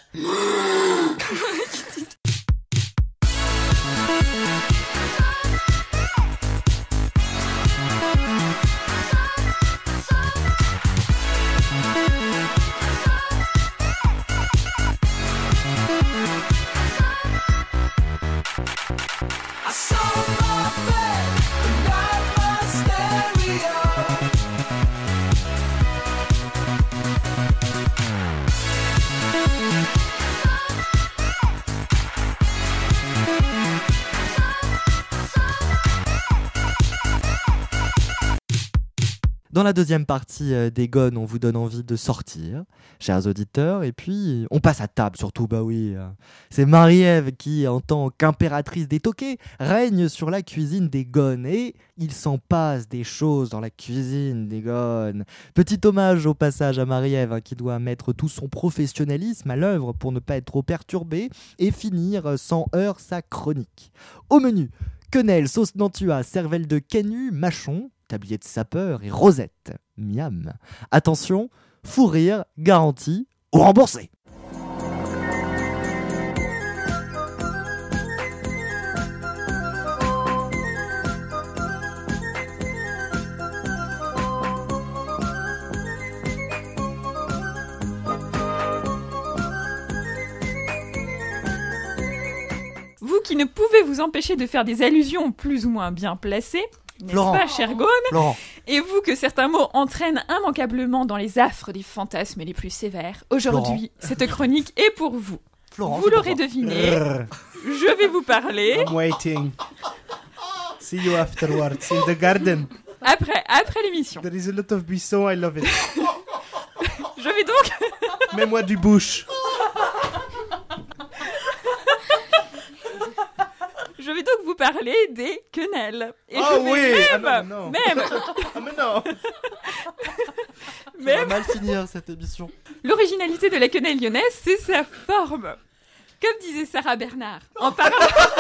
Dans la deuxième partie euh, des gones, on vous donne envie de sortir, chers auditeurs, et puis on passe à table surtout, bah oui. euh, C'est Marie-Ève qui, en tant qu'impératrice des toqués, règne sur la cuisine des gones, et il s'en passe des choses dans la cuisine des gones. Petit hommage au passage à Marie-Ève, hein, qui doit mettre tout son professionnalisme à l'œuvre pour ne pas être trop perturbée et finir sans heurts sa chronique. Au menu, quenelle, sauce Nantua, cervelle de canu, mâchon, tablier de sapeur et rosette. Miam. Attention, fou rire, garanti ou remboursé. Vous qui ne pouvez vous empêcher de faire des allusions plus ou moins bien placées, n'est-ce Florent. pas, cher Gone? Florent. Et vous que certains mots entraînent immanquablement dans les affres des fantasmes les plus sévères, aujourd'hui, cette chronique est pour vous. Florent, vous c'est pour l'aurez toi. deviné, je vais vous parler, I'm waiting. See you afterwards in the garden. après, après l'émission. There is a lot of buisson, I love it. Je vais donc... Mets-moi du bush. Je vais donc vous parler des quenelles. Et Oh je vais oui. même, Ah non, non. même, Ah mais non. Ça va même, mal finir cette émission. l'originalité de la quenelle lyonnaise, c'est sa forme. Comme disait Sarah Bernard, en parlant...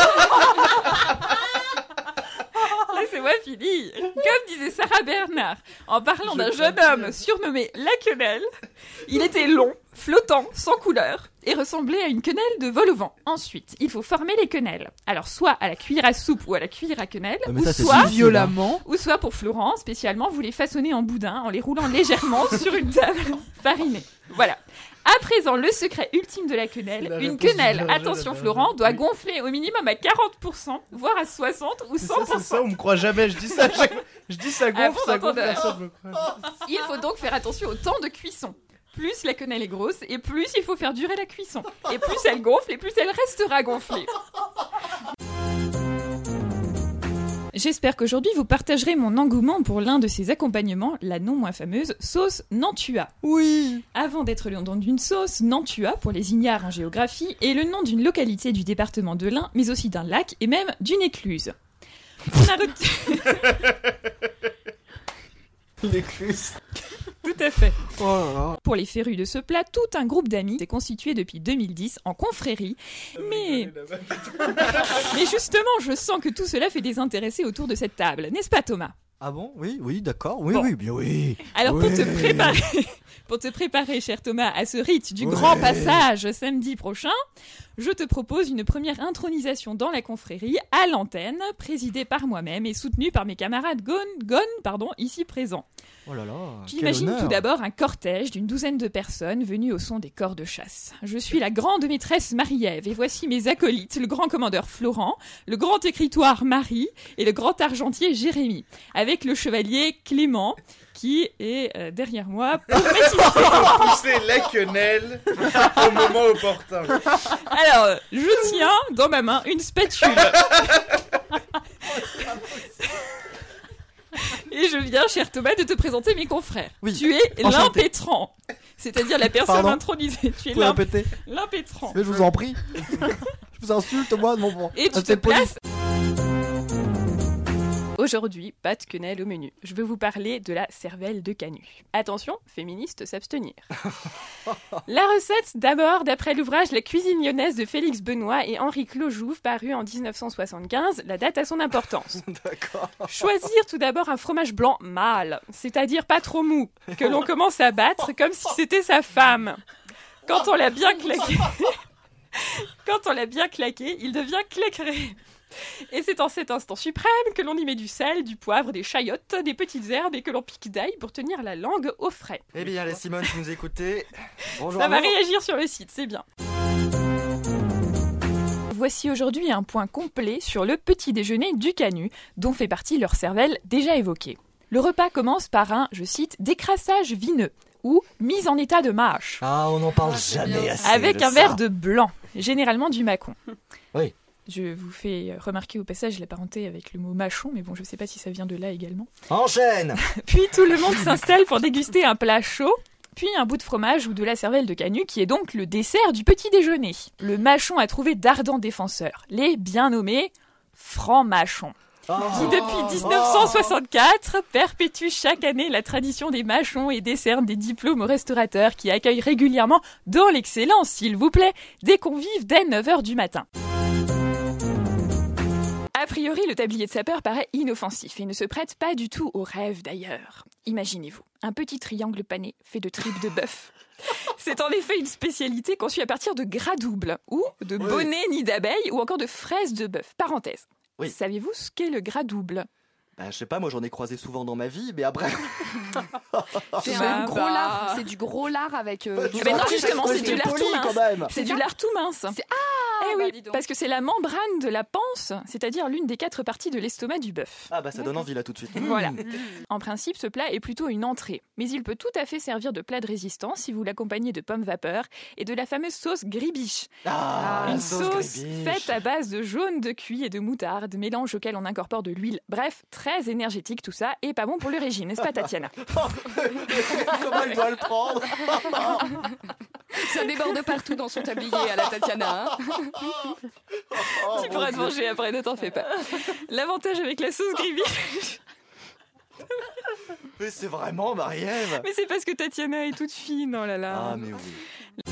Laissez-moi finir. Comme disait Sarah Bernard, en parlant d'un jeune homme surnommé la quenelle, il était long, flottant, sans couleur, et ressemblait à une quenelle de vol au vent. Ensuite, il faut former les quenelles. Alors, soit à la cuillère à soupe ou à la cuillère à quenelle, Ah, mais ou ça, c'est soit... si Violemment. Ou soit pour Florent, spécialement, vous les façonnez en boudin en les roulant légèrement sur une table farinée. Voilà. À présent, le secret ultime de la quenelle. La Une réponse quenelle, du berger, attention la Florent, berger. doit Oui. gonfler au minimum à quarante pour cent, voire à soixante ou C'est cent ça, pour c'est ça, cent. on me croit jamais. Je dis ça, à chaque... je dis ça Ah gonfle, bon, ça gonfle, entendez. personne me croit. Il faut donc faire attention au temps de cuisson. Plus la quenelle est grosse, et plus il faut faire durer la cuisson. Et plus elle gonfle, et plus elle restera gonflée. J'espère qu'aujourd'hui vous partagerez mon engouement pour l'un de ces accompagnements, la non moins fameuse sauce Nantua. Oui. Avant d'être le nom d'une sauce, Nantua, pour les ignares en géographie, est le nom d'une localité du département de l'Ain, mais aussi d'un lac et même d'une écluse. On a retenu... L'écluse. Tout Tout à fait. Oh là là. Pour les férus de ce plat, tout un groupe d'amis s'est constitué depuis deux mille dix en confrérie. Mais... Mais justement, je sens que tout cela fait désintéresser autour de cette table. N'est-ce pas, Thomas ? Ah bon? Oui, oui, d'accord. Oui, Bon. oui, bien oui. Alors, Oui. pour te préparer, pour te préparer, cher Thomas, à ce rite du Ouais. grand passage samedi prochain, je te propose une première intronisation dans la confrérie à l'antenne, présidée par moi-même et soutenue par mes camarades Gon, Gon, pardon, ici présents. Oh là là. Tu quel imagines honneur. tout d'abord un cortège d'une douzaine de personnes venues au son des corps de chasse. Je suis la grande maîtresse Marie-Ève et voici mes acolytes, le grand commandeur Florent, le grand écritoire Marie et le grand argentier Jérémy, avec le chevalier Clément qui est euh, derrière moi pour m'assister. Pousser la quenelle au moment opportun. Alors, je tiens dans ma main une spatule. Et je viens, cher Thomas, de te présenter mes confrères. Oui, Tu es enchanté. l'impétrant, c'est-à-dire la personne Pardon intronisée. Tu es Vous pouvez l'imp- répéter? l'impétrant. Mais je vous en prie. Je vous insulte, moi, de mon bon. Et tu te C'est poli. places. Aujourd'hui, pas de quenelle au menu. Je veux vous parler de la cervelle de Canut. Attention, féministes s'abstenir. La recette, d'abord, d'après l'ouvrage La cuisine lyonnaise de Félix Benoît et Henri Clojouve, paru en dix-neuf cent soixante-quinze, la date a son importance. D'accord. Choisir tout d'abord un fromage blanc mâle, c'est-à-dire pas trop mou, que l'on commence à battre comme si c'était sa femme. Quand on l'a bien claqué, quand on l'a bien claqué, il devient claqueré. Et c'est en cet instant suprême que l'on y met du sel, du poivre, des chayottes, des petites herbes et que l'on pique d'ail pour tenir la langue au frais. Eh bien, les Simone, si vous nous écoutez, bonjour. Ça à va vous. réagir sur le site, c'est bien. Voici aujourd'hui un point complet sur le petit déjeuner du Canut, dont fait partie leur cervelle déjà évoquée. Le repas commence par un, je cite, décrassage vineux, ou mise en état de mâche, Ah, on n'en parle jamais assez. avec de un ça. verre de blanc, généralement du Mâcon. Oui. Je vous fais remarquer au passage la parenté avec le mot mâchon, mais bon, je sais pas si ça vient de là également. Enchaîne. Puis tout le monde s'installe pour déguster un plat chaud, puis un bout de fromage ou de la cervelle de Canut, qui est donc le dessert du petit déjeuner. Le mâchon a trouvé d'ardents défenseurs, les bien nommés francs-mâchons, Oh. qui depuis dix-neuf cent soixante-quatre perpétuent chaque année la tradition des mâchons et décernent des diplômes aux restaurateurs qui accueillent régulièrement, dans l'excellence s'il vous plaît, des convives dès neuf heures du matin. A priori, le tablier de sapeur paraît inoffensif et ne se prête pas du tout au rêve d'ailleurs. Imaginez-vous, un petit triangle pané fait de tripes de bœuf. C'est en effet une spécialité conçue à partir de gras double, ou de Oui. bonnets nids d'abeilles, ou encore de fraises de bœuf. Parenthèse. Oui. Savez-vous ce qu'est le gras double ? Bah, je sais pas, moi j'en ai croisé souvent dans ma vie, mais après. C'est Bah, un gros bah. lard. C'est du gros lard avec. euh, Bah, du je ben vous non, en prie, justement, ouais, c'est du lard poli, tout mince. quand même. C'est du lard tout mince. C'est- Eh bah, oui, dis donc. parce que c'est la membrane de la panse, c'est-à-dire l'une des quatre parties de l'estomac du bœuf. Ah, bah ça donne envie là tout de suite. Voilà. En principe, ce plat est plutôt une entrée, mais il peut tout à fait servir de plat de résistance si vous l'accompagnez de pommes vapeur et de la fameuse sauce gribiche. Ah, Une la sauce gribiche. faite à base de jaune de cuit et de moutarde, mélange auquel on incorpore de l'huile. Bref, très énergétique tout ça et pas bon pour le régime, n'est-ce pas Tatiana ? Comment elle doit le prendre? Ça déborde partout dans son tablier à la Tatiana. hein. Tu pourras te manger après, ne t'en fais pas. L'avantage avec la sauce gribiche, Mais c'est vraiment Marie-Ève. mais c'est parce que Tatiana est toute fine, oh là là. Ah, mais oui.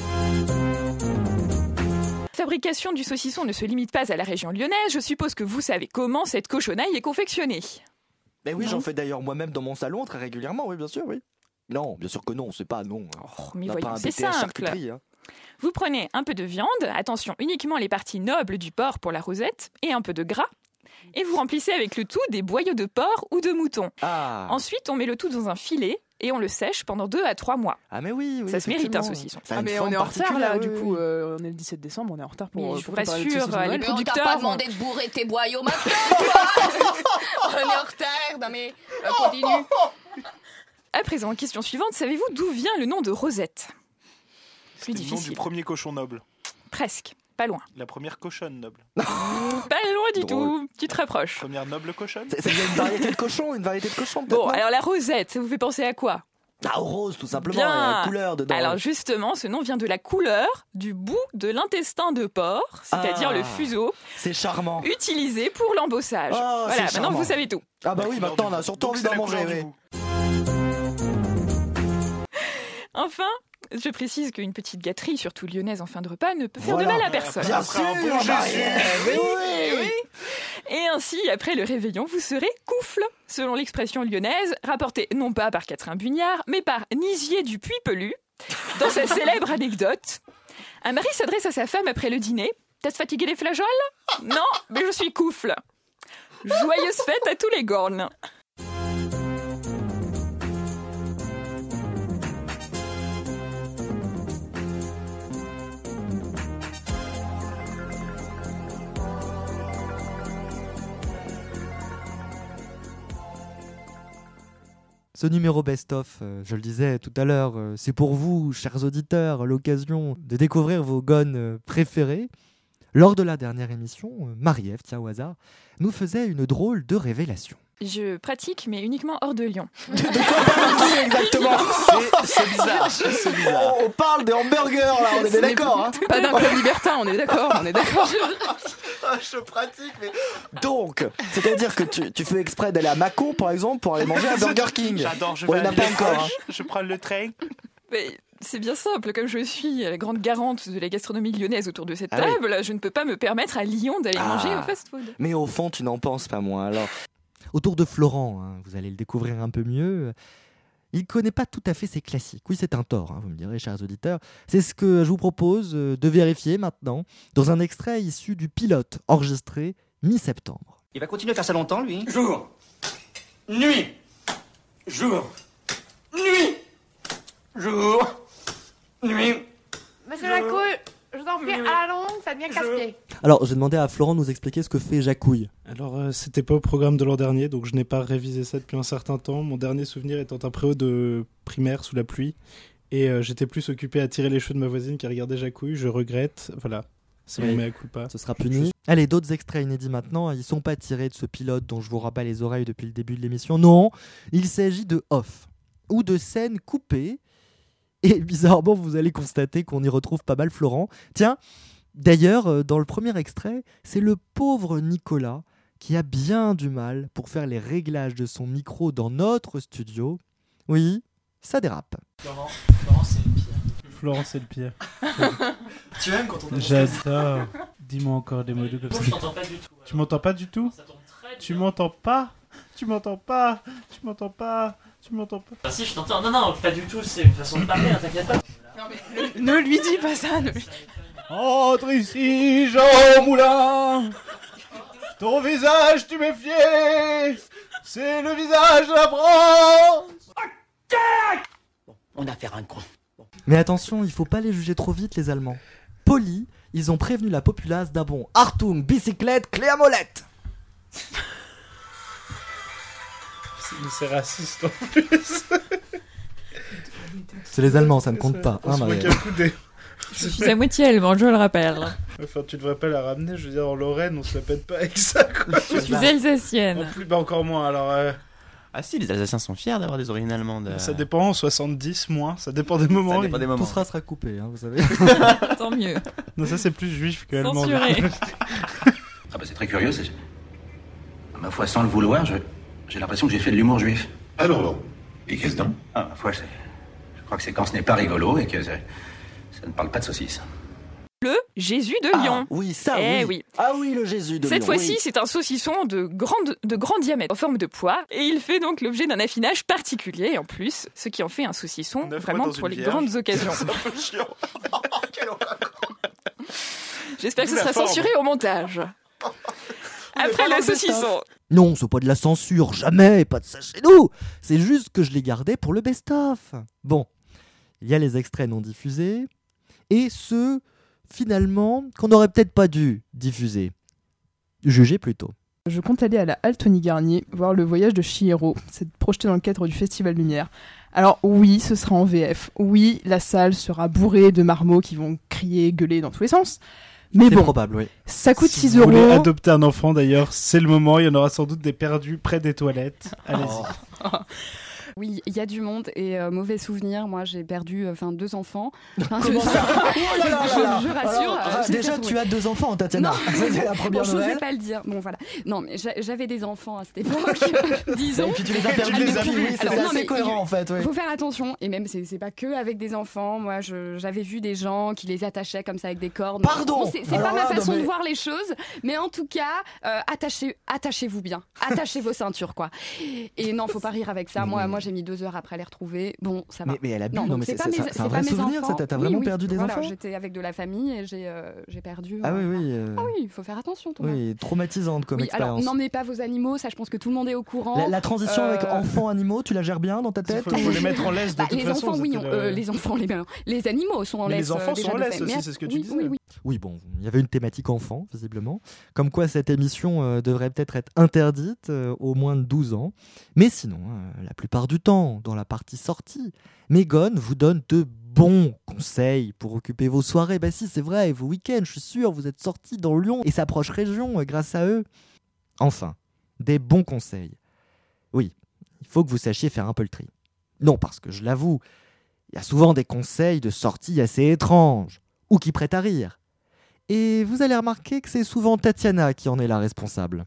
La fabrication du saucisson ne se limite pas à la région lyonnaise, je suppose que vous savez comment cette cochonaille est confectionnée. Mais oui, Non. j'en fais d'ailleurs moi-même dans mon salon très régulièrement, oui, bien sûr, oui. Non, bien sûr que non, c'est pas non. mais On n'a voyons, pas un c'est B T S simple. charcuterie, hein. Vous prenez un peu de viande, attention uniquement les parties nobles du porc pour la rosette, et un peu de gras, et vous remplissez avec le tout des boyaux de porc ou de mouton. Ah. Ensuite, on met le tout dans un filet et on le sèche pendant deux à trois mois. Ah, mais oui, oui. Ça se mérite un effectivement. saucisson. Ça a Ah une mais forme on est en retard là, particulière, du oui, coup, oui. euh, on est le dix-sept décembre, on est en retard pour, Mais euh, je pour vous préparer le rassure, saucisson de les Noël. Mais on t'a producteurs pas ont- demandé de bourrer tes boyaux maintenant, toi. On est en retard, non mais euh, continue. À présent, question suivante, savez-vous d'où vient le nom de Rosette ? Plus C'est le nom du difficile. premier cochon noble. Presque, pas loin. La première cochonne noble. Pas loin du Drôle. tout, tu te rapproches. Première noble cochonne. C'est c'est une variété de cochon, une variété de cochon peut-être. Bon, non alors la rosette, ça vous fait penser à quoi ? Ah, au rose, tout simplement. Bien. Il y a la couleur dedans. Alors justement, ce nom vient de la couleur du bout de l'intestin de porc, c'est-à-dire Ah. le fuseau, C'est charmant. utilisé pour l'embossage. Oh, voilà, c'est maintenant charmant. vous savez tout. Ah, bah oui, maintenant on a surtout Donc envie c'est d'en la manger. couleur du oui. bout. Enfin, je précise qu'une petite gâterie, surtout lyonnaise en fin de repas, ne peut faire Voilà. de mal à personne. Bien sûr, Marie-Ève, mais Eh oui. Et ainsi, après le réveillon, vous serez coufle, selon l'expression lyonnaise, rapportée non pas par Catherine Bugnard, mais par Nisier du Puy-Pelu, dans sa célèbre anecdote. Un mari s'adresse à sa femme après le dîner. « T'as fatigué les flageoles ?»« Non, mais je suis coufle. » Joyeuse fête à tous les gornes. Ce numéro best-of, euh, je le disais tout à l'heure, euh, c'est pour vous, chers auditeurs, l'occasion de découvrir vos gones euh, préférés. Lors de la dernière émission, euh, Marie-Ève, tiens au hasard, nous faisait une drôle de révélation. Je pratique, mais uniquement hors de Lyon. Exactement. C'est- c'est bizarre, c'est bizarre. On, on parle des hamburgers là, on est bien d'accord. Hein. Pas d'un club libertin, on est d'accord, on est d'accord. Ah, je pratique, mais. Donc, c'est-à-dire que tu, tu fais exprès d'aller à Mâcon, par exemple, pour aller manger à Burger King. J'adore, je Bon, vais il n'y en a à pas Liège, encore. Hein. je prends le train. Mais c'est bien simple, comme je suis la grande garante de la gastronomie lyonnaise autour de cette Ah oui. table, je ne peux pas me permettre à Lyon d'aller Ah. manger au fast-food. Mais au fond, tu n'en penses pas moins. Alors, Autour de Florent, hein, vous allez le découvrir un peu mieux. Il connaît pas tout à fait ses classiques. Oui, c'est un tort, hein, vous me direz, chers auditeurs. C'est ce que je vous propose euh, de vérifier maintenant dans un extrait issu du pilote enregistré mi-septembre. Il va continuer à faire ça longtemps, lui. Jour. Nuit. Jour. Nuit. Jour. Nuit. Monsieur Lacouille, je vous en prie, à la longue, ça devient casse-pied. Alors, j'ai demandé à Florent de nous expliquer ce que fait Jacouille. Alors, euh, c'était pas au programme de l'an dernier, donc je n'ai pas révisé ça depuis un certain temps. Mon dernier souvenir étant un préau de primaire sous la pluie. Et euh, j'étais plus occupé à tirer les cheveux de ma voisine qui regardait Jacouille. Je regrette. Voilà. C'est Oui. mon mea culpa. Ce sera puni. Allez, d'autres extraits inédits maintenant. Ils sont pas tirés de ce pilote dont je vous rabats les oreilles depuis le début de l'émission. Non, il s'agit de off ou de scènes coupées. Et bizarrement, vous allez constater qu'on y retrouve pas mal Florent. Tiens, d'ailleurs, euh, dans le premier extrait, c'est le pauvre Nicolas qui a bien du mal pour faire les réglages de son micro dans notre studio. Oui, ça dérape. Florent, Florent c'est le pire. Florent, c'est le pire. Tu aimes quand on J'adore. Dis-moi encore des mots doux comme Moi, ça. je t'entends pas du tout. Tu m'entends pas du tout Ça tourne très Tu m'entends pas Tu m'entends pas Tu m'entends pas Tu m'entends pas Ah si, je t'entends. Non, non, pas du tout, c'est une façon de parler, hein, t'inquiète pas. Ne lui dis pas ça, ne lui... Entre ici, Jean Moulin. Ton visage, tu m'es fier. C'est le visage de la France. On a affaire à un con. Mais attention, il faut pas les juger trop vite, les Allemands. Polis, ils ont prévenu la populace d'un bon Hartung, bicyclette, clé à molette. Mais c'est raciste en plus. C'est les Allemands, ça ne compte pas. On Hein, se moque Marie-Ève. un coup des- Je suis à moitié allemande, je le rappelle. Enfin, tu devrais pas la ramener, je veux dire, en Lorraine, on se la pète pas avec ça, quoi. Je suis alsacienne. En plus, bah encore moins, alors... euh, Ah si, les Alsaciens sont fiers d'avoir des origines allemandes. euh. Ça dépend, en soixante-dix, moins, ça dépend des moments. Ça dépend des moments. Tout sera, sera coupé, hein, vous savez. Tant mieux. Non, ça c'est plus juif que allemand. Censuré. Ah bah c'est très curieux, c'est... Ma foi, sans le vouloir, je... j'ai l'impression que j'ai fait de l'humour juif. Alors bon. Et qu'est-ce donc? Ah, ma foi, c'est... Je crois que c'est quand ce n'est pas rigolo et que ça, ça ne parle pas de saucisse. Le Jésus de Ah, Lyon. oui, ça, Eh oui. Ah oui, le Jésus de Cette Lyon, fois-ci, oui. c'est un saucisson de, grande, de grand diamètre, en forme de poire, et il fait donc l'objet d'un affinage particulier, en plus, ce qui en fait un saucisson Neuf vraiment mois dans pour une les vierge. grandes occasions. C'est un peu chiant. J'espère que ce D'où la sera forme. censuré au montage. Après le saucisson. Non, c'est pas de la censure, jamais, pas de ça chez nous. C'est juste que je l'ai gardé pour le best-of. Bon, il y a les extraits non diffusés et ceux, finalement, qu'on n'aurait peut-être pas dû diffuser. Juger plutôt. Je compte aller à la halle Tony Garnier voir le voyage de Chihiro. C'est projeté dans le cadre du Festival Lumière. Alors oui, ce sera en V F. Oui, la salle sera bourrée de marmots qui vont crier, gueuler dans tous les sens. Mais C'est bon, probable, oui. ça coûte Si six vous voulez euros. adopter un enfant d'ailleurs, c'est le moment, il y en aura sans doute des perdus près des toilettes. Allez-y. Oui, il y a du monde et euh, mauvais souvenir. Moi, j'ai perdu enfin deux enfants. Enfin, Comment deux- ça Oh là là là là. je, je rassure. Alors, euh, j'ai déjà, perdu- tu as deux enfants, Tatiana. Non. Ça, c'est la première Bon, je nouvelle. n'osais pas le dire. Bon, voilà. Non, mais j'a- j'avais des enfants à cette époque, disons. Et puis tu les as perdus Alors, depuis, oui, c'est alors, non, assez mais cohérent, il- en fait, oui. Faut faire attention. Et même, c'est c'est pas que avec des enfants. Moi, je- j'avais vu des gens qui les attachaient comme ça avec des cordes. Pardon. Bon, c'est c'est Alors pas là, ma non, façon mais- de voir les choses, mais en tout cas, euh, attachez, attachez-vous bien. Attachez vos ceintures, quoi. Et non, faut pas rire avec ça. Moi, moi, j'ai mis deux heures après les retrouver. Bon, ça va. Mais- mais elle abuse, Non, non, donc mais c'est c'est- pas c'est- mes- c'est un c'est vrai pas mes souvenir, ça, enfants. t'as Oui, vraiment oui. perdu des Voilà, enfants J'étais avec de la famille et j'ai euh, j'ai perdu. Ah euh, oui, oui. euh, Ah oui, il faut faire attention, Thomas. Oui, traumatisante comme Oui, alors expérience. n'emmenez pas vos animaux, ça je pense que tout le monde est au courant. La, la transition avec Euh, enfants animaux, tu la gères bien dans ta tête faut- faut les mettre en laisse de bah, toute les façon, enfants, oui, c'était on- le- euh, les enfants, les, les animaux sont en Mais les laisse. euh, enfants déjà sont en de laisse fait. aussi, Mais- c'est ce que tu oui, disais. Oui, oui. Oui, bon, il y avait une thématique enfant, visiblement. Comme quoi cette émission euh, devrait peut-être être interdite euh, aux moins de douze ans. Mais sinon, euh, la plupart du temps, dans la partie sortie, Megan vous donne de bons conseils pour occuper vos soirées. Bah si, c'est vrai, vos week-ends, je suis sûr, vous êtes sortis dans Lyon et sa proche région euh, grâce à eux. Enfin, des bons conseils. Oui, il faut que vous sachiez faire un peu le tri. Non, parce que je l'avoue, il y a souvent des conseils de sortie assez étranges ou qui prêtent à rire. Et vous allez remarquer que c'est souvent Tatiana qui en est la responsable.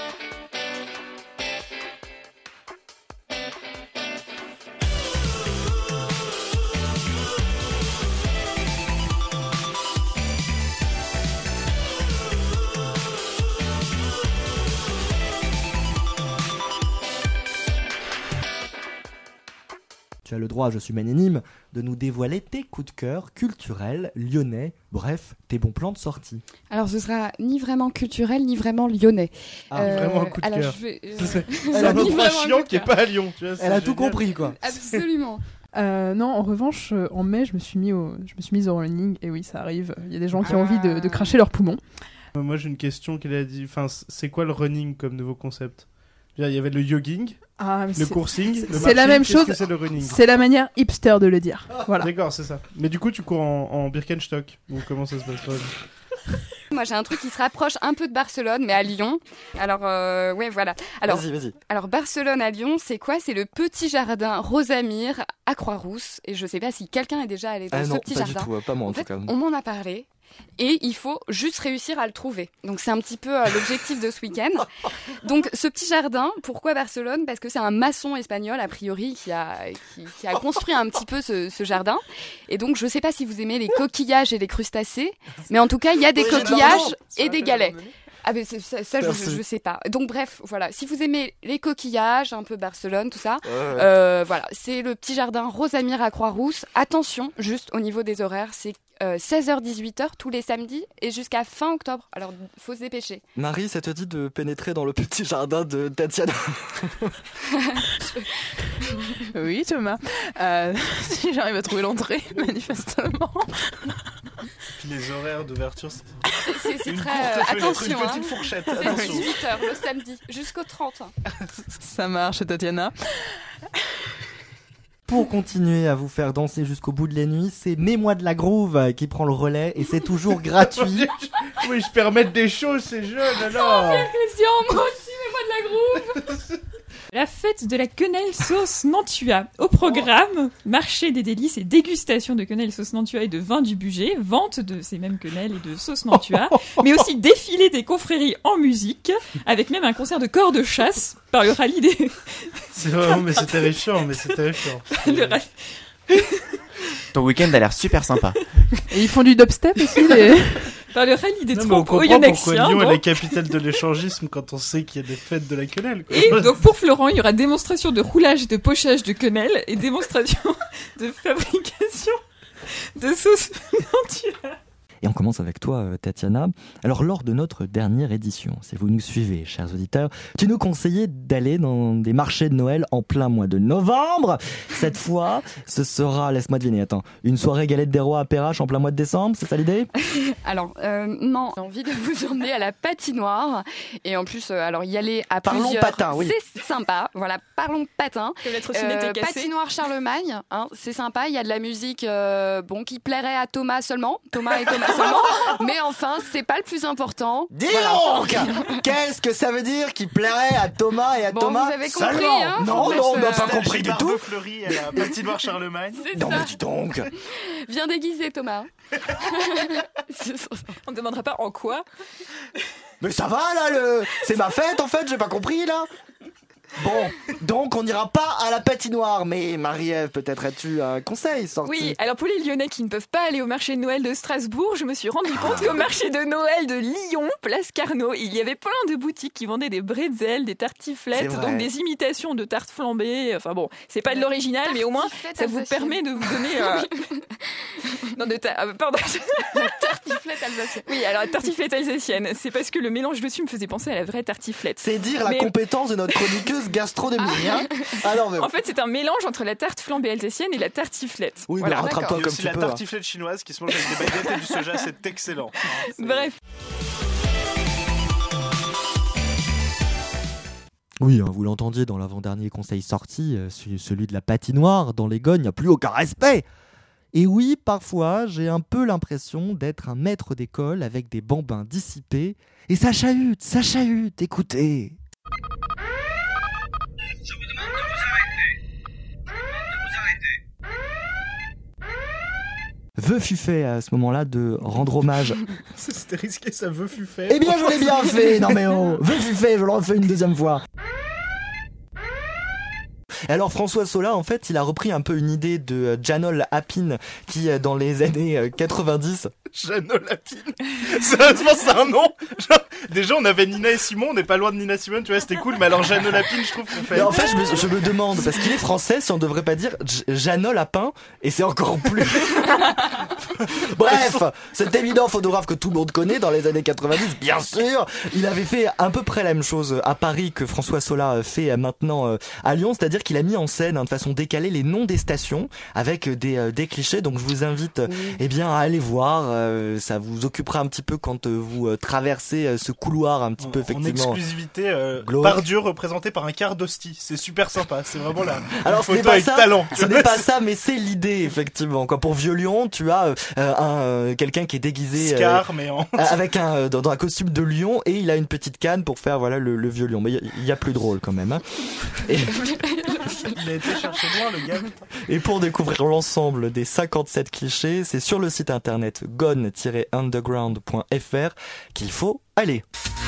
Tu as le droit, je suis magnanime, de nous dévoiler tes coups de cœur culturels, lyonnais, bref, tes bons plans de sortie. Alors ce sera ni vraiment culturel, ni vraiment lyonnais. Ah, vraiment un coup de alors, cœur. je vais- euh, C'est alors, un ni autre vraiment un chiant coup de qui est cœur. pas à Lyon, tu vois. c'est Elle a tout génial. compris, quoi. Absolument. Euh, non, en revanche, euh, en mai, je me suis mis au, je me suis mise au running. Et oui, ça arrive. Il y a des gens qui ont envie de, de cracher leurs poumons. Euh, Moi, j'ai une question qu'il a dit. Enfin, c- c'est quoi le running comme nouveau concept? Je veux dire, il y avait le jogging, Ah, mais le c'est- coursing, c'est- le c'est la marching, même qu'est-ce chose. que c'est le running? C'est la manière hipster de le dire. Voilà. D'accord, c'est ça. Mais du coup, tu cours en, en Birkenstock ou comment ça se passe? Ouais. Moi j'ai un truc qui se rapproche un peu de Barcelone, mais à Lyon. Alors euh, ouais voilà. Alors, Vas-y, vas-y. alors Barcelone à Lyon, c'est quoi? C'est le petit jardin Rosamire à Croix-Rousse. Et je sais pas si quelqu'un est déjà allé dans Ah ce non, petit pas du jardin. tout, euh, pas moi en En tout fait, cas. on m'en a parlé. Et il faut juste réussir à le trouver. Donc c'est un petit peu euh, l'objectif de ce week-end. Donc ce petit jardin, pourquoi Barcelone? Parce que c'est un maçon espagnol a priori qui a, qui, qui a construit un petit peu ce, ce jardin. Et donc je sais pas si vous aimez les coquillages et les crustacés, mais en tout cas il y a des Oui, j'adore. coquillages Ça et va des faire galets. abandonner. Ah ben c'est- ça, ça je, Merci. je sais pas. Donc bref, voilà. Si vous aimez les coquillages, un peu Barcelone, tout ça, Ouais, ouais. euh, voilà, c'est le petit jardin Rosamire à Croix-Rousse. Attention, juste au niveau des horaires, c'est euh, seize heures dix-huit heures tous les samedis et jusqu'à fin octobre. Alors faut se dépêcher. Marie, ça te dit de pénétrer dans le petit jardin de Tatiana? Oui, Thomas. Euh, si j'arrive à trouver l'entrée, manifestement. Puis les horaires d'ouverture, c'est C'est c'est Une très courte euh, fenêtre, attention. une petite hein. fourchette, C'est attention. dix-huit heures le samedi jusqu'au trente. Ça marche, Tatiana. Pour continuer à vous faire danser jusqu'au bout de la nuit, c'est Mets-moi de la groove qui prend le relais et c'est toujours gratuit. Oui, je permettre des choses, c'est jeune alors. Christian, moi aussi, mets-moi de la groove. La fête de la quenelle sauce Nantua. Au programme, marché des délices et dégustation de quenelle sauce Nantua et de vin du budget, vente de ces mêmes quenelles et de sauce Nantua, mais aussi défilé des confréries en musique, avec même un concert de corps de chasse par le rallye des... C'est vraiment, mais c'est terrifiant, mais c'est terrifiant. le rallye... Ton week-end a l'air super sympa. Et ils font du dubstep aussi, les... Par le rallye des Non, mais on troupes comprend pourquoi oyonnaxiens. Lyon est donc. la capitale de l'échangisme quand on sait qu'il y a des fêtes de la quenelle. Quoi. Et donc pour Florent, il y aura démonstration de roulage et de pochage de quenelle et démonstration de fabrication de sauce Nantua. Et on commence avec toi, euh, Tatiana. Alors, lors de notre dernière édition, si vous nous suivez, chers auditeurs, tu nous conseillais d'aller dans des marchés de Noël en plein mois de novembre. Cette fois, ce sera, laisse-moi deviner, attends, une soirée galette des rois à Perrache en plein mois de décembre, c'est ça l'idée? Alors, euh, non, j'ai envie de vous emmener à la patinoire. Et en plus, euh, alors y aller à Parlons plusieurs... patin, oui. C'est sympa, voilà, parlons patin. Que la trottinette est cassée. Patinoire Charlemagne, hein, c'est sympa, il y a de la musique euh, bon, qui plairait à Thomas seulement. Thomas et Thomas. seulement. Mais enfin, c'est pas le plus important. Dis Voilà. donc Qu'est-ce que ça veut dire qui plairait à Thomas et à Bon, Thomas vous avez compris, seulement hein, Non, faut non, on n'a mettre, pas euh, compris du tout. Fleury à la patinoire Charlemagne. C'est Non, ça. mais dis donc Viens déguisé, Thomas. On ne demandera pas en quoi. Mais ça va là, le... c'est ma fête en fait, j'ai pas compris là. Bon, donc on n'ira pas à la patinoire, mais Marie-Ève, peut-être as-tu un conseil sorti? Oui, alors pour les Lyonnais qui ne peuvent pas aller au marché de Noël de Strasbourg, je me suis rendu compte qu'au marché de Noël de Lyon, place Carnot, il y avait plein de boutiques qui vendaient des bretzels, des tartiflettes, C'est vrai. donc des imitations de tartes flambées. Enfin bon, c'est pas de l'original, mais au moins ça vous permet de vous donner. Euh... non, de ta... euh, pardon. Tartiflette alsacienne. Oui, alors tartiflette alsacienne, c'est parce que le mélange dessus me faisait penser à la vraie tartiflette. C'est dire la Mais- compétence de notre chroniqueuse gastronomie. Hein Alors, mais... En fait, c'est un mélange entre la tarte flambée alsacienne et la tartiflette. Oui, mais rattrape-toi Il y a comme aussi tu la peux. hein. tartiflette chinoise qui se mange avec des baguettes et du soja, c'est excellent. Bref. Oui, hein, vous l'entendiez dans l'avant-dernier conseil sorti, euh, celui celui de la patinoire, dans les gognes, il n'y a plus aucun respect. Et oui, parfois, j'ai un peu l'impression d'être un maître d'école avec des bambins dissipés. Et ça chahute, ça chahute, écoutez. Vœu fut fait à ce moment-là de rendre hommage. C'était risqué, ça veut fut fait. Eh bien, je l'ai bien fait. Non mais oh, vœu fut fait, je le refais une deuxième fois. Et alors François Sola, en fait, il a repris un peu une idée de euh, Janol Appin qui, euh, dans les années euh, quatre-vingt-dix... Jeannot Lapine. Sérieusement, c'est un nom. Genre, déjà, on avait Nina et Simon, on n'est pas loin de Nina Simone, tu vois, c'était cool, mais alors Jeannot Lapine, je trouve qu'on fait. Mais en fait, je me, je me demande, parce qu'il est français, si on devrait pas dire J- Janol Lapin, et c'est encore plus... Bref, cet évident photographe que tout le monde connaît dans les années quatre-vingt-dix, bien sûr, il avait fait à peu près la même chose à Paris que François Sola fait maintenant à Lyon, c'est-à-dire qu'il a mis en scène hein, de façon décalée les noms des stations avec des, euh, des clichés, donc je vous invite oui. eh bien, à aller voir, euh, ça vous occupera un petit peu quand euh, vous euh, traversez euh, ce couloir un petit peu effectivement... En exclusivité, euh, glauque. Pardieu représenté par un quart d'hostie, c'est super sympa, c'est vraiment la Alors, photo ce n'est pas avec ça, talent. Ce n'est pas ça, mais c'est l'idée, effectivement. Quoi, pour Vieux Lion, tu as euh, un euh, quelqu'un qui est déguisé euh, Scar, mais en... avec un euh, dans, dans un costume de lion et il a une petite canne pour faire voilà le, le Vieux Lion. Mais il y, y a plus drôle quand même. Hein. Et... Il a été chercher loin, le gars. Et pour découvrir l'ensemble des cinquante-sept clichés, c'est sur le site internet gone tiret underground point f r qu'il faut aller.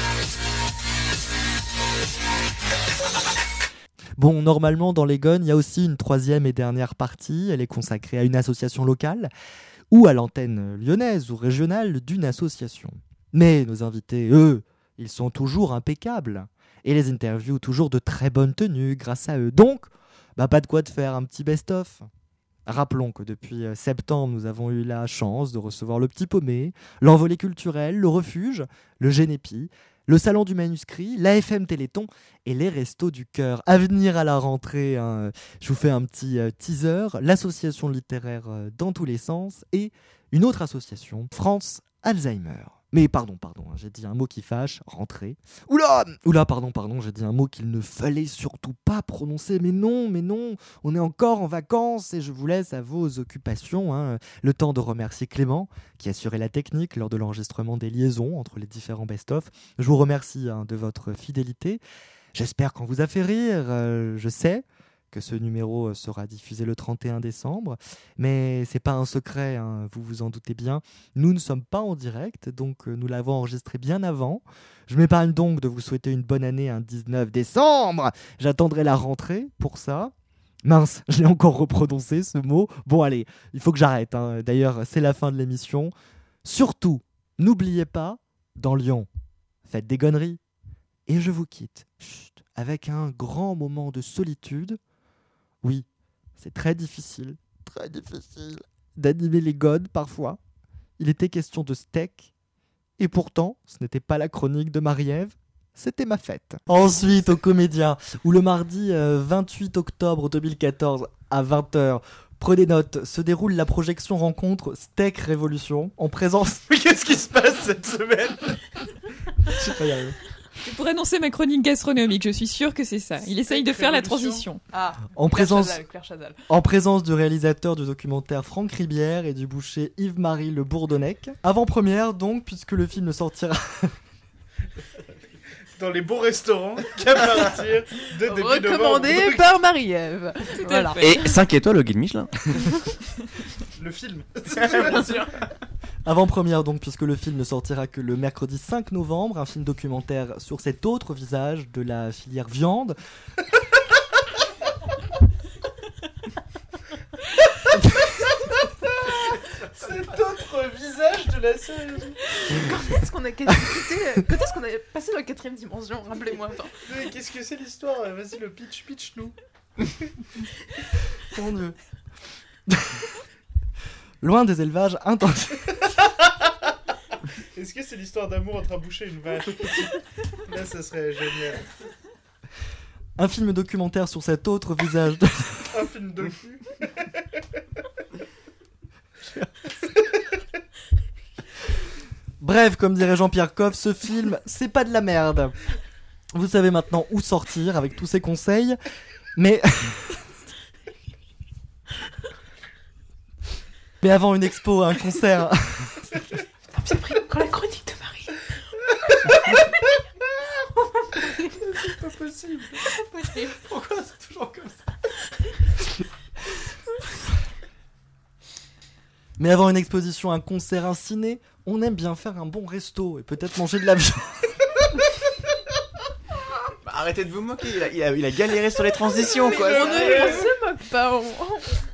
Bon, normalement, dans les Gones, il y a aussi une troisième et dernière partie. Elle est consacrée à une association locale ou à l'antenne lyonnaise ou régionale d'une association. Mais nos invités, eux, ils sont toujours impeccables. Et les interviews toujours de très bonne tenue grâce à eux. Donc, bah, pas de quoi de faire un petit best-of. Rappelons que depuis septembre, nous avons eu la chance de recevoir le Petit Paumé, l'Envolée culturelle, le Refuge, le Génépi, le Salon du Manuscrit, l'A F M Téléthon et les Restos du Cœur. À venir à la rentrée, hein, je vous fais un petit euh, teaser, l'association littéraire euh, dans tous les sens et une autre association, France Alzheimer. Mais pardon, pardon, hein, j'ai dit un mot qui fâche, rentrée. Oula Oula, pardon, pardon, j'ai dit un mot qu'il ne fallait surtout pas prononcer. Mais non, mais non, on est encore en vacances et je vous laisse à vos occupations. Hein, le temps de remercier Clément, qui assurait la technique lors de l'enregistrement des liaisons entre les différents best-of. Je vous remercie hein, de votre fidélité. J'espère qu'on vous a fait rire, euh, je sais que ce numéro sera diffusé le trente et un décembre, mais c'est pas un secret, hein, vous vous en doutez bien. Nous ne sommes pas en direct, donc nous l'avons enregistré bien avant. Je m'épargne donc de vous souhaiter une bonne année un dix-neuf décembre. J'attendrai la rentrée pour ça. Mince, je l'ai encore reprononcé ce mot. Bon allez, il faut que j'arrête. Hein. D'ailleurs, c'est la fin de l'émission. Surtout, n'oubliez pas, dans Lyon, faites des gonneries. Et je vous quitte, chut, avec un grand moment de solitude. Oui, c'est très difficile, très difficile d'animer les gones parfois. Il était question de steak. Et pourtant, ce n'était pas la chronique de Marie-Ève, c'était ma fête. Ensuite, au Comédien, où le mardi euh, vingt-huit octobre deux mille quatorze à vingt heures, prenez note, se déroule la projection rencontre Steak Révolution en présence... Mais qu'est-ce qui se passe cette semaine? Je sais pas y arriver. C'est pour annoncer ma chronique gastronomique, je suis sûre que c'est ça. Il essaye de faire la transition. Ah, En Claire présence, Chazal, Claire Chazal. en présence du réalisateur du documentaire Franck Ribière et du boucher Yves-Marie Le Bourdonnec. Avant-première donc, puisque le film ne sortira... Dans les bons restaurants qu'à partir de début novembre. Recommandé par Marie-Ève. Voilà. Et cinq étoiles au guide Michelin. Le film. Bien sûr. Avant-première donc, puisque le film ne sortira que le mercredi cinq novembre, un film documentaire sur cet autre visage de la filière viande. Cet autre visage de la série. Quand est-ce qu'on a, quitté- quand est-ce qu'on a passé dans la quatrième dimension? Rappelez-moi. Enfin. Mais qu'est-ce que c'est l'histoire? Vas-y, le pitch, pitch nous. Mon Dieu. Loin des élevages intensifs. Est-ce que c'est l'histoire d'amour entre un boucher et une vache? Là, ça serait génial. Un film documentaire sur cet autre visage de... Un film de cul. Bref, comme dirait Jean-Pierre Coff, ce film, c'est pas de la merde. Vous savez maintenant où sortir avec tous ces conseils, mais... mais avant une expo, un concert... J'ai pris encore la chronique de Marie. C'est pas possible. Pourquoi c'est toujours comme ça? Mais avant une exposition, un concert, un ciné, on aime bien faire un bon resto et peut-être manger de la viande. Bah, arrêtez de vous moquer, il a, il a, il a galéré sur les transitions quoi. On ne se moque pas. on-